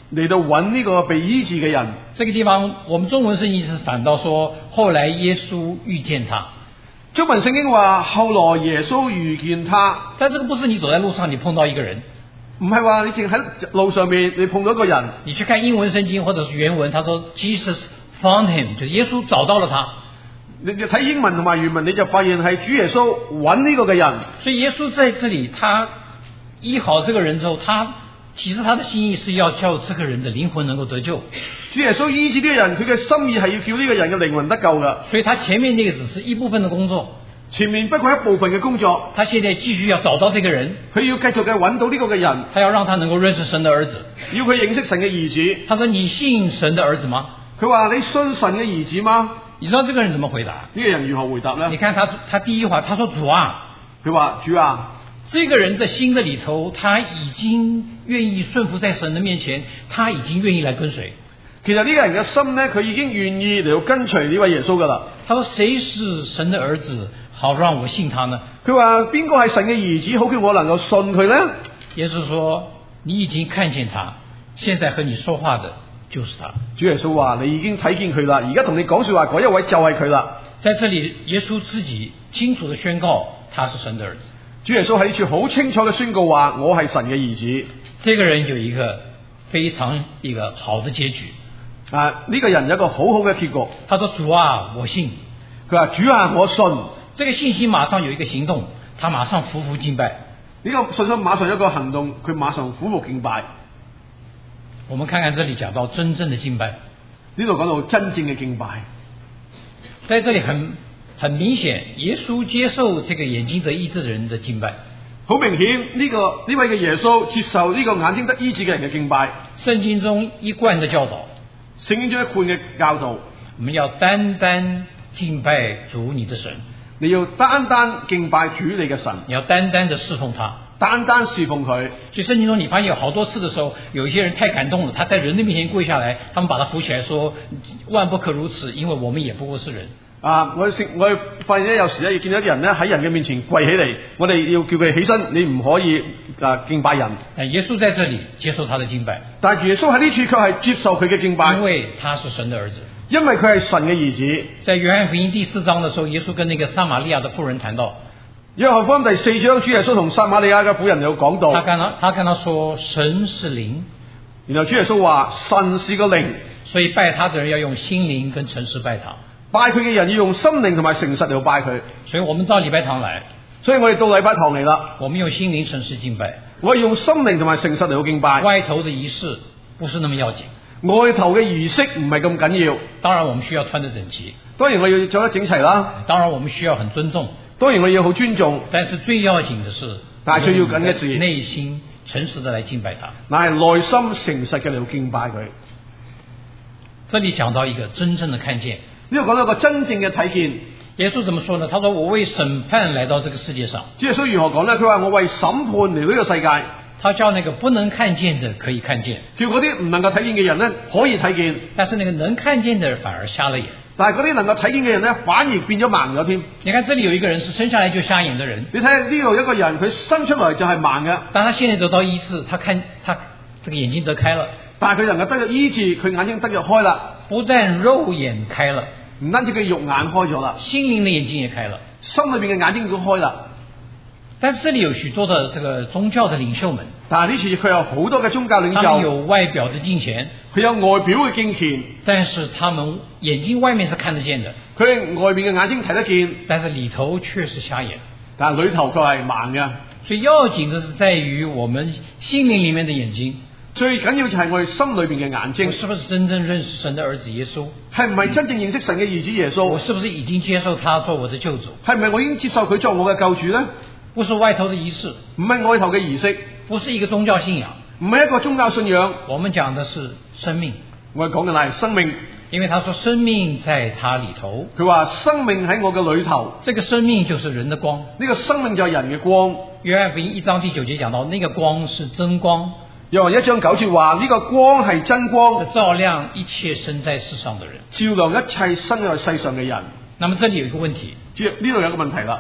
嚟到揾呢個被醫治嘅人。 這個地方我們中文聖經是反倒說，後來耶穌遇見他。 中文聖經話後來耶穌遇見他， 但這個不是你走在路上你碰到一個人， 唔係話你淨喺路上面你碰到一個人。 你去看英文聖經或者是原文，他說 Jesus found him， 就耶穌找到了他。 你睇英文同埋原文，你就發現係主耶穌揾呢個嘅人。 所以耶穌在這裡，他醫好這個人之後，其實他的心意是要叫這個人的靈魂能夠得救。 主耶穌醫治呢個人，佢嘅心意係要叫呢個人嘅靈魂得救噶。 所以他前面那個只是一部分的工作， 前面不過一部分嘅工作， 他現在繼續要找到這個人， 佢要繼續嘅揾到呢個嘅人， 他要讓他能夠認識神的兒子， 要佢認識神嘅兒子。 他說：你信神的兒子嗎？ 佢話你信神嘅兒子嗎？ 你知道這個人怎麼回答？ 呢個人如何回答呢？ 你看他第一話，他說：主啊， 佢話主啊。 這個人的心的裡頭，他已經願意順服在神的面前，他已經願意來跟隨。 其實呢個人嘅心呢，佢已經願意嚟到跟隨呢位耶穌噶啦。 他說：誰是神的兒子，好讓我信他呢？ 佢話邊個係神嘅兒子，好叫我能夠信佢呢？ 耶穌說：你已經看見他，現在和你說話的就是他。 主耶穌話：你已經睇見佢啦，而家同你講說話嗰一位就係佢啦。 在這裡，耶穌自己清楚地宣告他是神的兒子。 主耶穌喺呢處好清楚嘅宣告話：我係神嘅兒子。 這個人有一個非常一個好的結局。 呢個人有一個好好嘅結局。 他說：主啊，我信。 佢話：主啊，我信。 這個信心馬上有一個行動，他馬上匍匐敬拜。 呢個信心馬上有一個行動，佢馬上匍匐敬拜。 我們看看這裡講到真正的敬拜。 呢度講到真正嘅敬拜。 在這裡很明顯，耶穌接受這個眼睛得醫治的人的敬拜。 好明顯，呢位嘅耶穌接受呢個眼睛得醫治嘅人嘅敬拜。 聖經中一貫的教導， 聖經中一貫嘅教導， 我們要單單敬拜主你的神。 你要單單敬拜主你嘅神， 你要單單的侍奉他， 單單侍奉佢。 所以聖經中你發現有好多次的時候，有一些人太感動了，他在人的面前跪下來，他們把他扶起來說：萬不可如此，因為我們也不過是人。 我發現有時要見到啲人喺人嘅面前跪起嚟，我哋要叫佢起身，你唔可以敬拜人。 耶穌在這裡接受他的敬拜， 但係耶穌喺呢處卻係接受佢嘅敬拜， 因為他是神的兒子。 因為佢係神嘅兒子。 在約翰福音第4章的時候，耶穌跟那個撒瑪利亞的婦人談到。 約翰福音第4章，主耶穌同撒瑪利亞嘅婦人有講到。 他跟他說：神是靈。 然後主耶穌話：神是個靈， 所以拜他的人要用心靈跟誠實拜他。 拜佢嘅人要用心靈同埋誠實嚟拜佢。 所以我們到禮拜堂來， 所以我哋到禮拜堂嚟啦。 我們用心靈誠實敬拜。 我哋用心靈同埋誠實嚟敬拜。 外頭的儀式不是那麼要緊， 外頭嘅儀式唔係咁緊要。 當然我們需要穿得整齊， 當然我要着得整齊啦。 當然我們需要很尊重， 當然我要好尊重。 但是最要緊的是， 但係最要緊嘅是內心誠實的來敬拜他。 乃係內心誠實嘅嚟敬拜佢。 這裡講到一個真正的看見。 呢度講到一個真正嘅睇見。 耶穌怎麼說呢？他說：我為審判來到這個世界上。 主耶穌如何講呢？佢話：我為審判嚟到呢個世界。 他叫那個不能看見的可以看見， 叫嗰啲唔能夠睇見嘅人呢可以睇見， 但是那個能看見的反而瞎了眼。 但係嗰啲能夠睇見嘅人呢，反而變咗盲咗添。 你看這裡有一個人是生下來就瞎眼的人， 你睇下呢度一個人，佢生出來就係盲嘅， 但他現在得到醫治，他這個眼睛得開了， 但係佢能夠得咗醫治，佢眼睛得咗開啦。 不但肉眼開了， 唔單止佢肉眼開咗啦， 心靈的眼睛也開了， 心裏邊嘅眼睛都開啦。 但是這裡有許多的這個宗教的領袖們， 但係呢次佢有好多嘅宗教領袖， 他們有外表的敬虔， 佢有外表嘅敬虔， 但是他們眼睛外面是看得見的， 佢外面嘅眼睛睇得見， 但是裡頭卻是瞎眼， 但係裏頭佢係盲嘅。 所以要緊的是在於我們心靈裡面的眼睛， 最緊要就係我哋心裏邊嘅眼睛， 我是不是真正認識神的兒子耶穌？ 係唔係真正認識神嘅兒子耶穌？ 我是不是已經接受他做我的救主？ 係唔係我已經接受佢作我嘅救主呢？ 不是外頭的儀式， 唔係外頭嘅儀式， 不是一個宗教信仰， 唔係一個宗教信仰。 我們講的是生命。 我哋講嘅係生命， 因為他說生命在他裡頭， 佢話生命喺我嘅裏頭， 這個生命就是人的光。 呢個生命就係人嘅光。 約翰福音1章第9節講到，那個光是真光。 約翰1章9節話呢個光係真光， 照亮一切生在世上的人， 照亮一切生在世上嘅人。 那麼這裡有一個問題， 呢度有一個問題啦。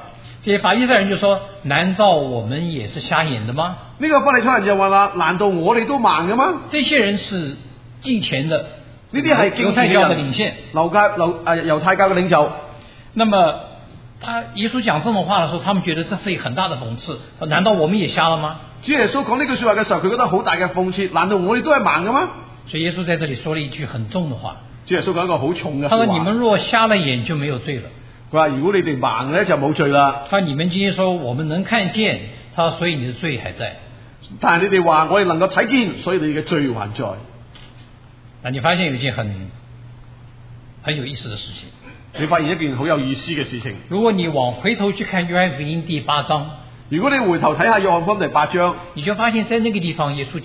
這些法利賽人就說：難道我們也是瞎眼的嗎？ 呢個法利賽人就話啦：難道我哋都盲嘅嗎？ 這些人是敬虔的， 呢啲係猶太教的領袖， 猶太教嘅領袖。 那麼耶穌講這種話的時候，他們覺得這是一個很大的諷刺。難道我們也瞎了嗎？ 主耶穌講呢句說話嘅時候，佢覺得好大嘅諷刺。難道我哋都係盲嘅嗎？ 所以耶穌在這裡說了一句很重的話。 主耶穌講一個好重嘅話。 他說：你們若瞎了眼，就沒有罪了。 佢話：如果你哋盲咧，就冇罪啦。 他說：你們今天說我們能看見，他說：所以你的罪還在。 但係你哋話我哋能夠睇見，所以你嘅罪還在。 那你發現有一件很有意思的事情。 你發現一件好有意思嘅事情。 如果你往回頭去看約翰福音第8章， 如果你回頭睇下約翰福音第8章， 你就發現在那個地方耶穌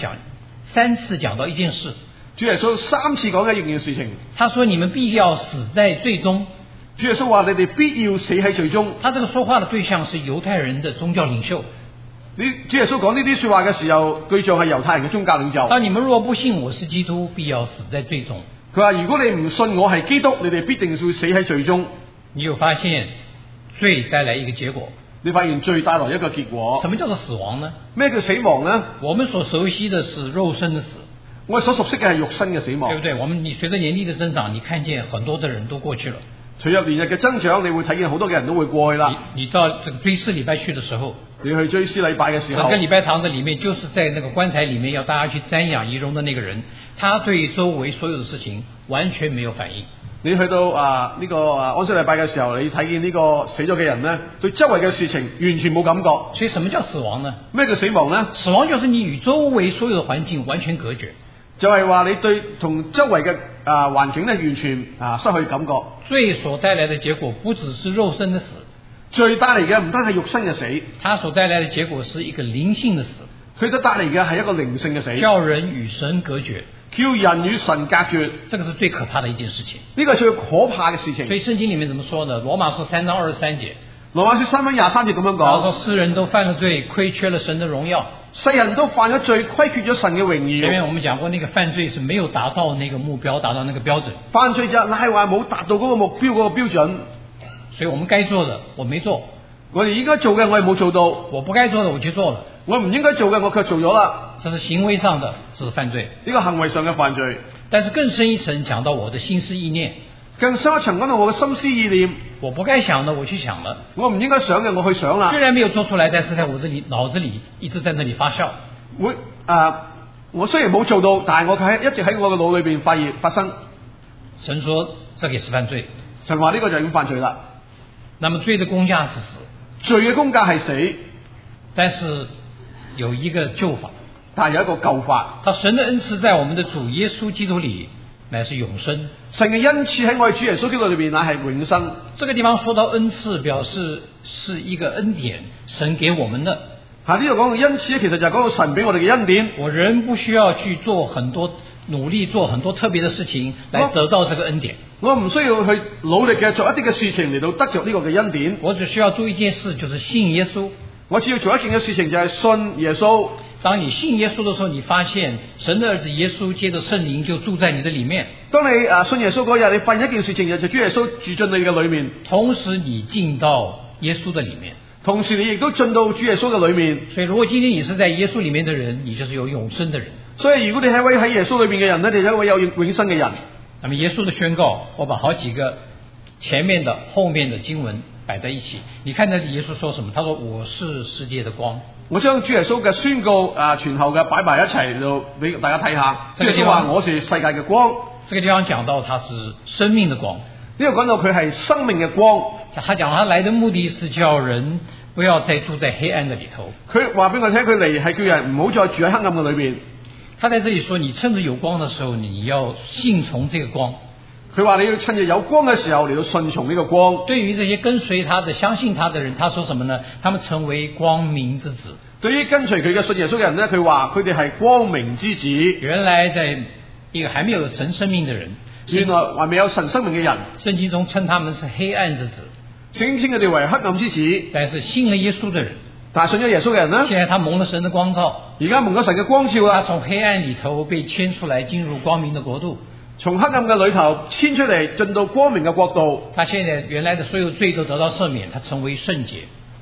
3次講到一件事。 主耶穌3次講嘅一件事情。 他說：你們必要死在罪中。 主耶穌話：你哋必要死喺罪中。 他這個說話的對象是猶太人的宗教領袖。 主耶穌講呢啲說話嘅時候，對象係猶太人嘅宗教領袖。 但你們若不信我是基督，必要死在罪中。 佢話：如果你唔信我係基督，你哋必定要死喺罪中。 你有發現罪帶來一個結果？ 你發現罪帶來一個結果。 什麼叫做死亡呢？ 咩叫死亡呢？ 我們所熟悉的是肉身的死。 我哋所熟悉嘅係肉身嘅死亡， 對不對？你隨着年紀的增長，你看見很多的人都過去了。 隨着年日嘅增長，你會睇見好多嘅人都會過去啦。 你到這個追思禮拜去的時候， 你去追思禮拜嘅時候， 整個禮拜堂的裡面，就是在那個棺材裡面要大家去瞻仰遺容的那個人，他對周圍所有的事情完全沒有反應。你去到安息禮拜嘅時候，你睇見呢個死咗嘅人呢，對周圍嘅事情完全冇感覺。 所以什麼叫死亡呢？ 咩叫死亡呢？ 死亡就是你與周圍所有的環境完全隔絕。 就係話你對同周圍嘅環境咧完全失去感覺。罪所帶來的結果不只是肉身的死， 罪帶嚟嘅唔單係肉身嘅死， 它所帶來的結果是一個靈性的死。 佢所帶嚟嘅係一個靈性嘅死， 叫人與神隔絕， 叫人與神隔絕。 這個是最可怕的一件事情。 呢個係最可怕嘅事情。 所以聖經裡面怎麼說呢？羅馬書3章23節， 羅馬書3章23節咁樣講， 說世人都犯了罪，虧缺了神的榮耀。 世人都犯咗罪，虧缺咗神嘅榮耀。 前面我們講過，那個犯罪是沒有達到那個目標，達到那個標準。 犯罪就係話冇達到嗰個目標嗰個標準。 所以我們該做的我沒做， 我哋應該做嘅我哋冇做到， 我不該做的我去做了， 我唔應該做嘅我卻做咗啦。 這是行為上的，這是犯罪。 呢個行為上嘅犯罪。 但是更深一層講到我的心思意念， 更深一層講到我嘅心思意念， 我不該想的我去想了， 我唔應該想嘅我去想啦。 雖然沒有做出來，但是在我這裡腦子裡一直在那裡發酵。 我雖然冇做到，但係我一直喺我嘅腦裏邊發生。 神說這個也是犯罪， 神話呢個就係犯罪啦。 那麼罪的工價是死， 罪嘅工價係死， 但是有一個救法， 但係有一個救法。他神的恩賜在我們的主耶穌基督裡乃是永生。 神嘅恩賜喺我哋主耶穌基督裏邊乃係永生。 這個地方說到恩賜，表示是一個恩典，神給我們的。 呢度講到恩賜咧，其實就係講到神俾我哋嘅恩典。 我人不需要去做很多努力，做很多特別的事情來得到這個恩典。我唔需要去努力嘅做一啲嘅事情嚟到得着呢個嘅恩典。我只需要做一件事，就是信耶穌。我只要做一件嘅事情，就係信耶穌。當你信耶穌的時候，你發現神的兒子耶穌借着聖靈就住在你的裡面。當你信耶穌嗰日，你發現一件事情，就主耶穌住進你嘅裡面。同時你進到耶穌的裡面。同時你亦都進到主耶穌嘅裏面。所以如果今天你是在耶穌裡面的人，你就是有永生的人。所以如果你係一位喺耶穌裏面嘅人呢，你係一位有永生嘅人。那麼耶穌的宣告，我把好幾個前面的後面的經文擺在一起，你看到耶穌說什麼？他說我是世界的光。我將主耶穌嘅宣告前後嘅擺埋一齊就俾大家睇下。這個地方我是世界嘅光。這個地方講到他是生命的光。呢個講到佢係生命嘅光。他講他來的目的是叫人不要再住在黑暗的裡頭。佢話俾我聽，佢嚟係叫人唔好再住喺黑暗嘅裏邊。他在這裡說，你趁着有光的時候，你要信從這個光。佢話你要趁着有光嘅時候嚟到順從呢個光。對於這些跟隨他的、相信他的人，他說什麼呢？他們成為光明之子。對於跟隨佢嘅信耶穌嘅人呢，佢話佢哋係光明之子。原來在一個還沒有神生命的人，原來還沒有神生命嘅人，聖經中稱他們是黑暗之子。聖經稱佢哋為黑暗之子。但是信了耶穌的人，但係信咗耶穌嘅人呢？現在他蒙了神的光照，而家蒙咗神嘅光照啦。他從黑暗裡頭被牽出來，進入光明的國度。從黑暗嘅裡頭遷出嚟，進到光明嘅國度。他現在原來的所有罪都得到赦免，他成為聖潔。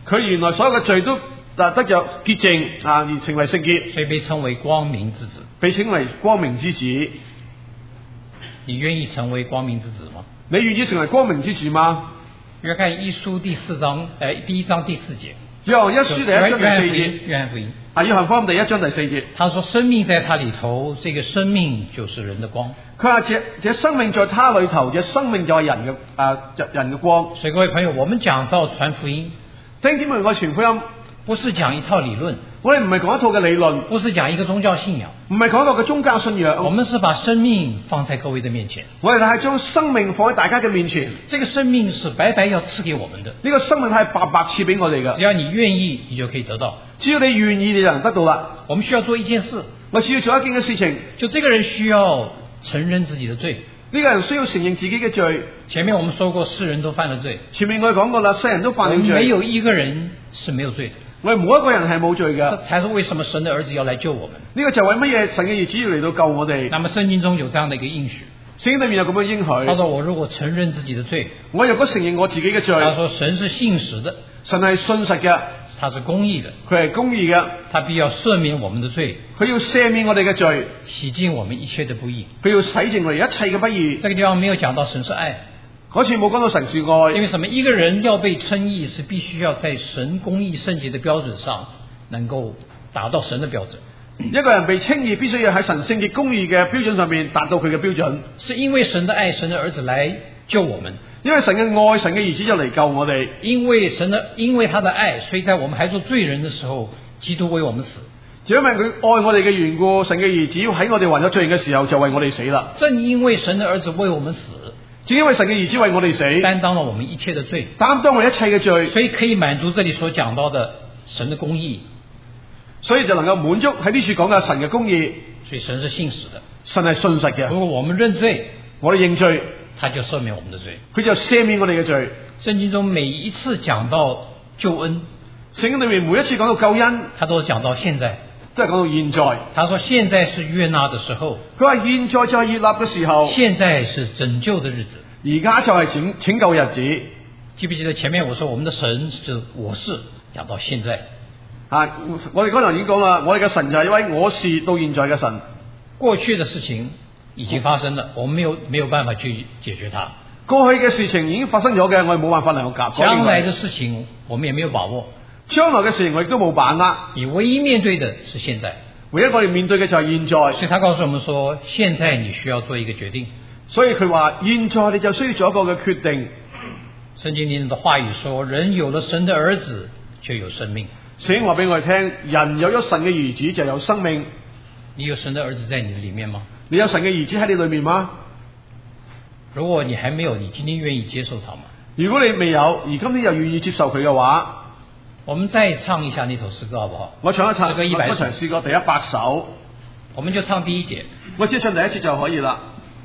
佢原來所有嘅罪都得着潔淨而成為聖潔， 所以被稱為光明之子。 被稱為光明之子。 你願意成為光明之子嗎？ 你願意成為光明之子嗎？ 約翰一書第1章第4節。 約翰一書第1章第4節。 約翰福音。 約翰福音第1章第4節。 他說生命在他裏頭，這個生命就是人的光。 佢話這生命在他裏頭，這生命就係人嘅光。 所以各位朋友，我們講到傳福音， 弟兄姊妹，我傳福音不是講一套理論， 我哋唔係講一套嘅理論， 不是講一個宗教信仰， 唔係講一個嘅宗教信仰， 我們是把生命放在各位的面前。 我哋係將生命放喺大家嘅面前。 這個生命是白白要賜給我們的， 呢個生命係白白賜俾我哋嘅。 只要你願意，你就可以得到。 只要你願意，你就能得到啦。 我們需要做一件事， 我需要做一件嘅事情， 就這個人需要承認自己的罪。 呢個人需要承認自己嘅罪。 前面我們說過，世人都犯了罪。 前面我哋講過啦，世人都犯了罪。 沒有一個人是沒有罪的。 我哋冇一個人係冇罪嘅。 這才是為什麼神的兒子要來救我們。 呢個就為乜嘢神嘅兒子要嚟到救我哋。 那麼聖經中有這樣的一個應許， 聖經裏面有咁嘅應許。 他說我如果承認自己的罪， 我若果承認我自己嘅罪， 他說神是信實的， 神係信實嘅， 他是公義的， 佢係公義嘅， 他必要赦免我們的罪， 佢要赦免我哋嘅罪， 洗淨我們一切的不義， 佢要洗淨我哋一切嘅不義。 這個地方沒有講到神是愛， 嗰次冇講到神是愛， 因為什麼？一個人要被稱義，是必須要在神公義聖潔的標準上能夠達到神的標準。 一個人被稱義，必須要喺神聖潔公義嘅標準上面達到佢嘅標準。 是因為神的愛，神的兒子來救我們。 因為神嘅愛，神嘅兒子就嚟救我哋。 因為他的愛，所以在我們還做罪人的時候，基督為我們死。 就因為佢愛我哋嘅緣故，神嘅兒子喺我哋還咗罪人嘅時候就為我哋死啦。 正因為神的兒子為我們死， 正因為神嘅兒子為我哋死， 擔當了我們一切的罪， 擔當我哋一切嘅罪， 所以可以滿足這裏所講到的神的公義， 所以就能夠滿足喺呢處講嘅神嘅公義。 所以神是信實的， 神係信實嘅。 如果我們認罪， 我哋認罪， 他就赦免我們的罪， 佢就赦免我哋嘅罪。 聖經中每一次講到救恩， 聖經裏面每一次講到救恩， 他都講到現在， 都係講到現在。 他說現在是悅納的時候， 佢話現在就係悅納嘅時候， 現在是拯救的日子， 而家就係拯救日子。 記不記得前面我說我們的神是我是，講到現在我哋剛才已經講啦，我哋嘅神就係一位我是到現在嘅神。 過去的事情已經發生了，我們沒有辦法去解決它。 過去嘅事情已經發生咗嘅，我哋冇辦法能夠改。 將來的事情我們也沒有把握。 將來嘅事情我亦都冇把握。 你唯一面對的是現在。 唯一我哋面對嘅就係現在。 所以他告訴我們說，現在你需要做一個決定。 所以佢話現在你就需要做一個嘅決定。 聖經裏的話語說，人有了神的兒子就有生命。 聖經話俾我哋聽，人有咗神嘅兒子就有生命。 你有神的兒子在你的裏面嗎？ 你有神嘅兒子喺你裏面嗎？ 如果你還沒有，你今天願意接受他嗎？ 如果你未有，而今天又願意接受佢嘅話， 我們再唱一下那首詩歌好不好？ 我唱一唱詩歌100首。 我唱詩歌第100首， 我們就唱第一節。 我只唱第一節就可以啦。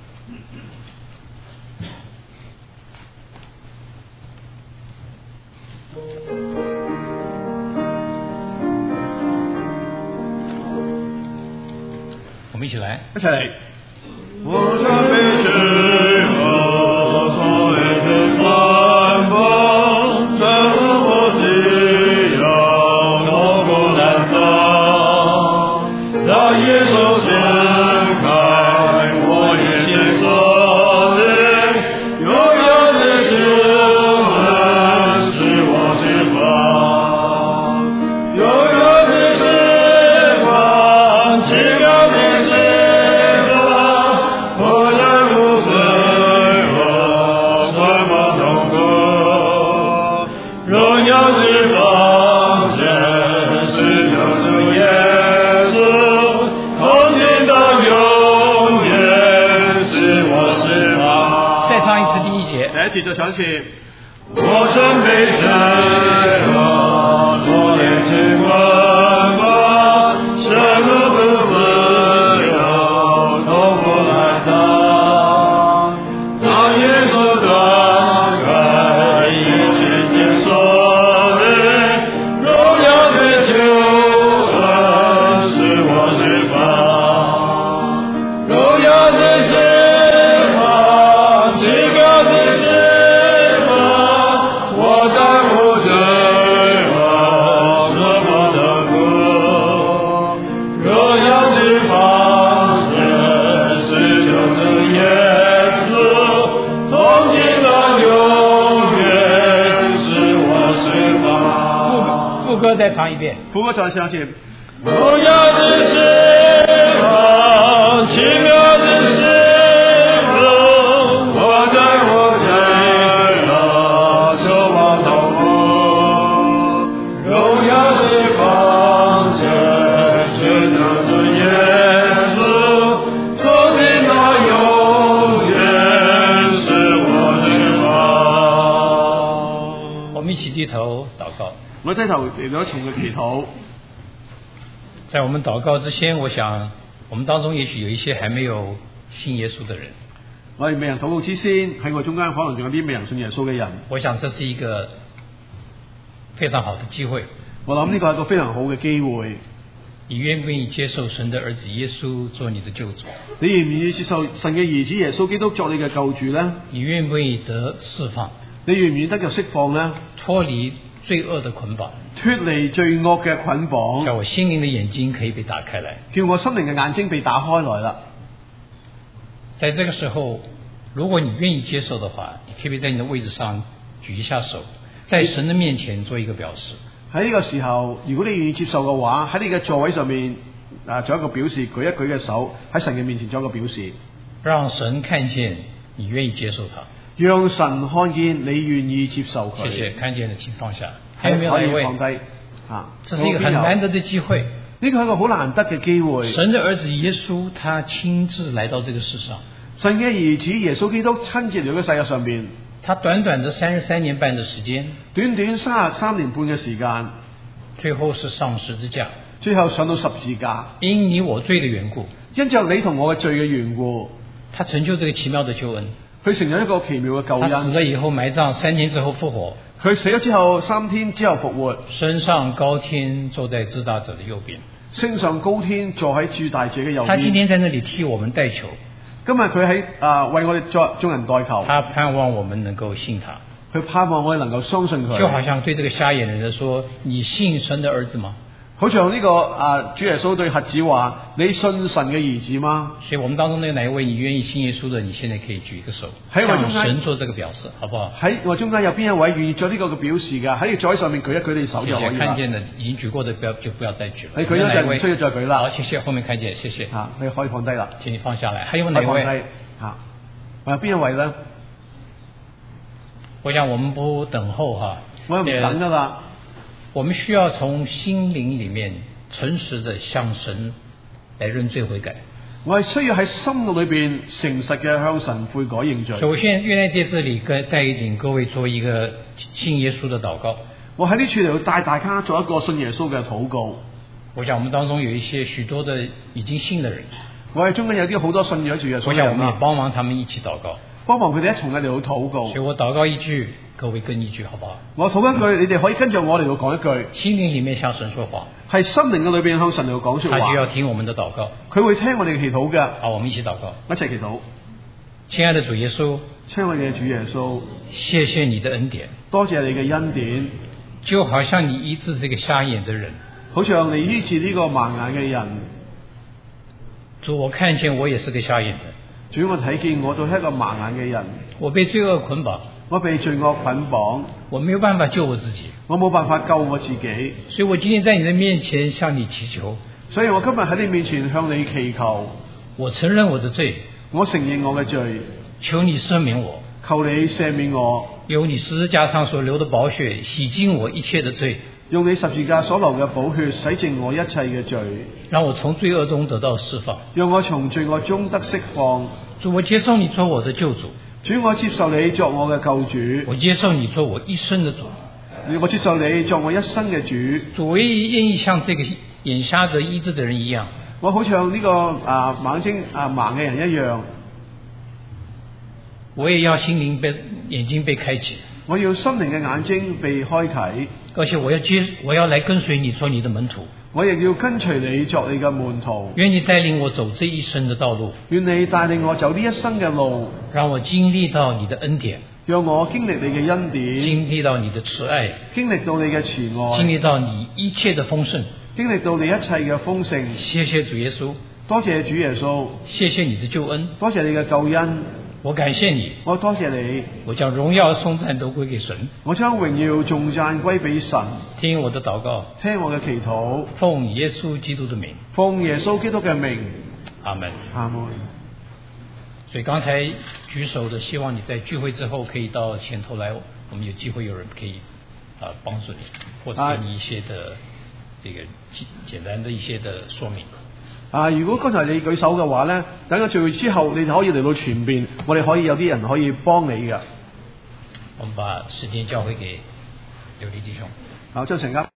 我們一起來， 一齊嚟。再唱一次。我準備着我也去問吧，什麼不自由都不來當，當耶穌斷開一切枷鎖的榮耀的救恩使我釋放，榮耀的釋放，至高的我在乎着副歌再唱一遍。 副歌再唱一次。 荣耀的时候，奇妙的时候，我在我身上守望祷告。荣耀是方阵，是上主耶稣，从今到永远是我的王。我们一起低头祷告。 我低頭嚟到一重嘅祈禱。 在我們禱告之前，我想我們當中也許有一些還沒有信耶穌的人。 我哋未人禱告之先，喺我中間可能仲有啲未人信耶穌嘅人。 我想這是一個非常好的機會。 我諗呢個係一個非常好嘅機會。 你願不願意接受神的兒子耶穌做你的救主？ 你願唔願意接受神嘅兒子耶穌基督作你嘅救主呢？ 你願不願意得釋放？ 你願唔願意得着釋放呢？ 脫離罪惡的捆綁， 脫離罪惡嘅捆綁， 叫我心靈的眼睛可以被打開來， 叫我心靈嘅眼睛被打開來啦。 在這個時候，如果你願意接受的話，你可不可以在你的位置上舉一下手，在神的面前做一個表示？ 喺呢個時候，如果你願意接受嘅話，喺你嘅座位上面做一個表示，舉一舉嘅手，喺神嘅面前做一個表示， 讓神看見你願意接受他。 讓神看見你願意接受佢。 謝謝，看見的請放下。還有沒有哪一位？ 放低啊！ 這是一個很難得的機會。 呢個係一個好難得嘅機會。 神的兒子耶穌，他親自來到這個世上。 神嘅兒子耶穌基督親自嚟到個世界上邊。 他短短的33年半的時間， 短短33年半嘅時間， 最後是上十字架。 最後上到十字架。 因你我罪的緣故， 因着你同我嘅罪嘅緣故， 他成就這個奇妙的救恩。 佢成咗一個奇妙嘅救恩。 他死了以後埋葬，3天之後復活。 佢死咗之後3天之後復活， 升上高天，坐在至大者的右邊。 升上高天，坐喺至大者嘅右邊。 他今天在那裡替我們代求。 今日佢喺為我哋眾人代求。 他盼望我們能夠信他。 佢盼望我哋能夠相信佢。 就好像對這個瞎眼的人說：你信神的兒子嗎？ 好像呢個主耶穌對瞎子話：你信神嘅兒子嗎？ 所以我們當中那哪一位你願意信耶穌的，你現在可以舉一個手，向神做這個表示，好不好？ 喺我中間有邊一位願意做呢個嘅表示㗎？喺你座位上面舉一舉你手就可以啦。 看見的已經舉過的就不要再舉了。 你舉咗就唔需要再舉啦。 好，謝謝，後面看見，謝謝。 你可以放低啦。 請你放下來。還有哪一位？ 我有邊一位呢？ 我想我們不等候我唔等㗎啦。 我們需要從心靈裡面誠實的向神來認罪悔改。 我係需要喺心裏邊誠實嘅向神悔改認罪。 所以我現在願意在這裡帶領各位做一個信耶穌的禱告。我喺呢處嚟帶大家做一個信耶穌嘅禱告。我想我們當中有許多的已經信的人。我哋中間有啲好多信咗主耶穌嘅人。我想我們也幫忙他們一起禱告。幫忙佢哋一同喺嚟到禱告。所以我禱告一句，各位跟一句，好不好？我禱一句，你哋可以跟着我嚟到講一句。心靈裡面向神說話，係心靈嘅裏邊向神嚟到講說話。他就要聽我們的禱告，佢會聽我哋嘅祈禱嘅。好，我們一起禱告，一齊祈禱。親愛的主耶穌，親愛的主耶穌，謝謝你的恩典，多謝你嘅恩典。就好像你醫治這個瞎眼的人，好像你醫治呢個盲眼嘅人。主，我看見我也是個瞎眼的。主，我睇見我都係一個盲眼嘅人，我被罪惡捆綁，我被罪惡捆綁，我沒有辦法救我自己，我冇辦法救我自己，所以我今天在你的面前向你祈求，所以我今日喺你面前向你祈求，我承認我的罪，我承認我嘅罪，求你赦免我，求你赦免我，用你十字架上所流的寶血洗淨我一切的罪，用你十字架所流嘅寶血洗淨我一切嘅罪，讓我從罪惡中得到釋放，讓我從罪惡中得釋放。主，我接受你做我的救主。主，我接受你作我嘅救主。我接受你做我一生的主。我接受你作我一生嘅主。主，我也願意像這個眼瞎得醫治的人一樣，我好像呢個盲嘅人一樣，我也要心靈眼睛被開啟，我要心靈嘅眼睛被開啟，而且我要來跟隨你做你的門徒。我亦要跟隨你作你嘅門徒，願你帶領我走這一生的道路，願你帶領我走呢一生嘅路，讓我經歷到你的恩典，讓我經歷你嘅恩典，經歷到你的慈愛，經歷到你嘅慈愛，經歷到你一切的豐盛，經歷到你一切嘅豐盛。謝謝主耶穌，多謝主耶穌，謝謝你的救恩，多謝你嘅救恩。 我感謝你， 我多謝你， 我將榮耀頌讚都歸給神。 我將榮耀頌讚歸俾神。 聽我的禱告， 聽我嘅祈禱， 奉耶穌基督的名， 奉耶穌基督嘅名。 阿門。 阿門。 所以剛才舉手的，希望你在聚會之後可以到前頭來，我們有機會有人可以幫助你，或者給你一些的這個簡單的一些的說明。 如果剛才你舉手嘅話呢，等個聚會之後，你就可以嚟到前邊，我哋可以有啲人可以幫你嘅。 我們把時間交回給劉立弟兄。 好，將時間。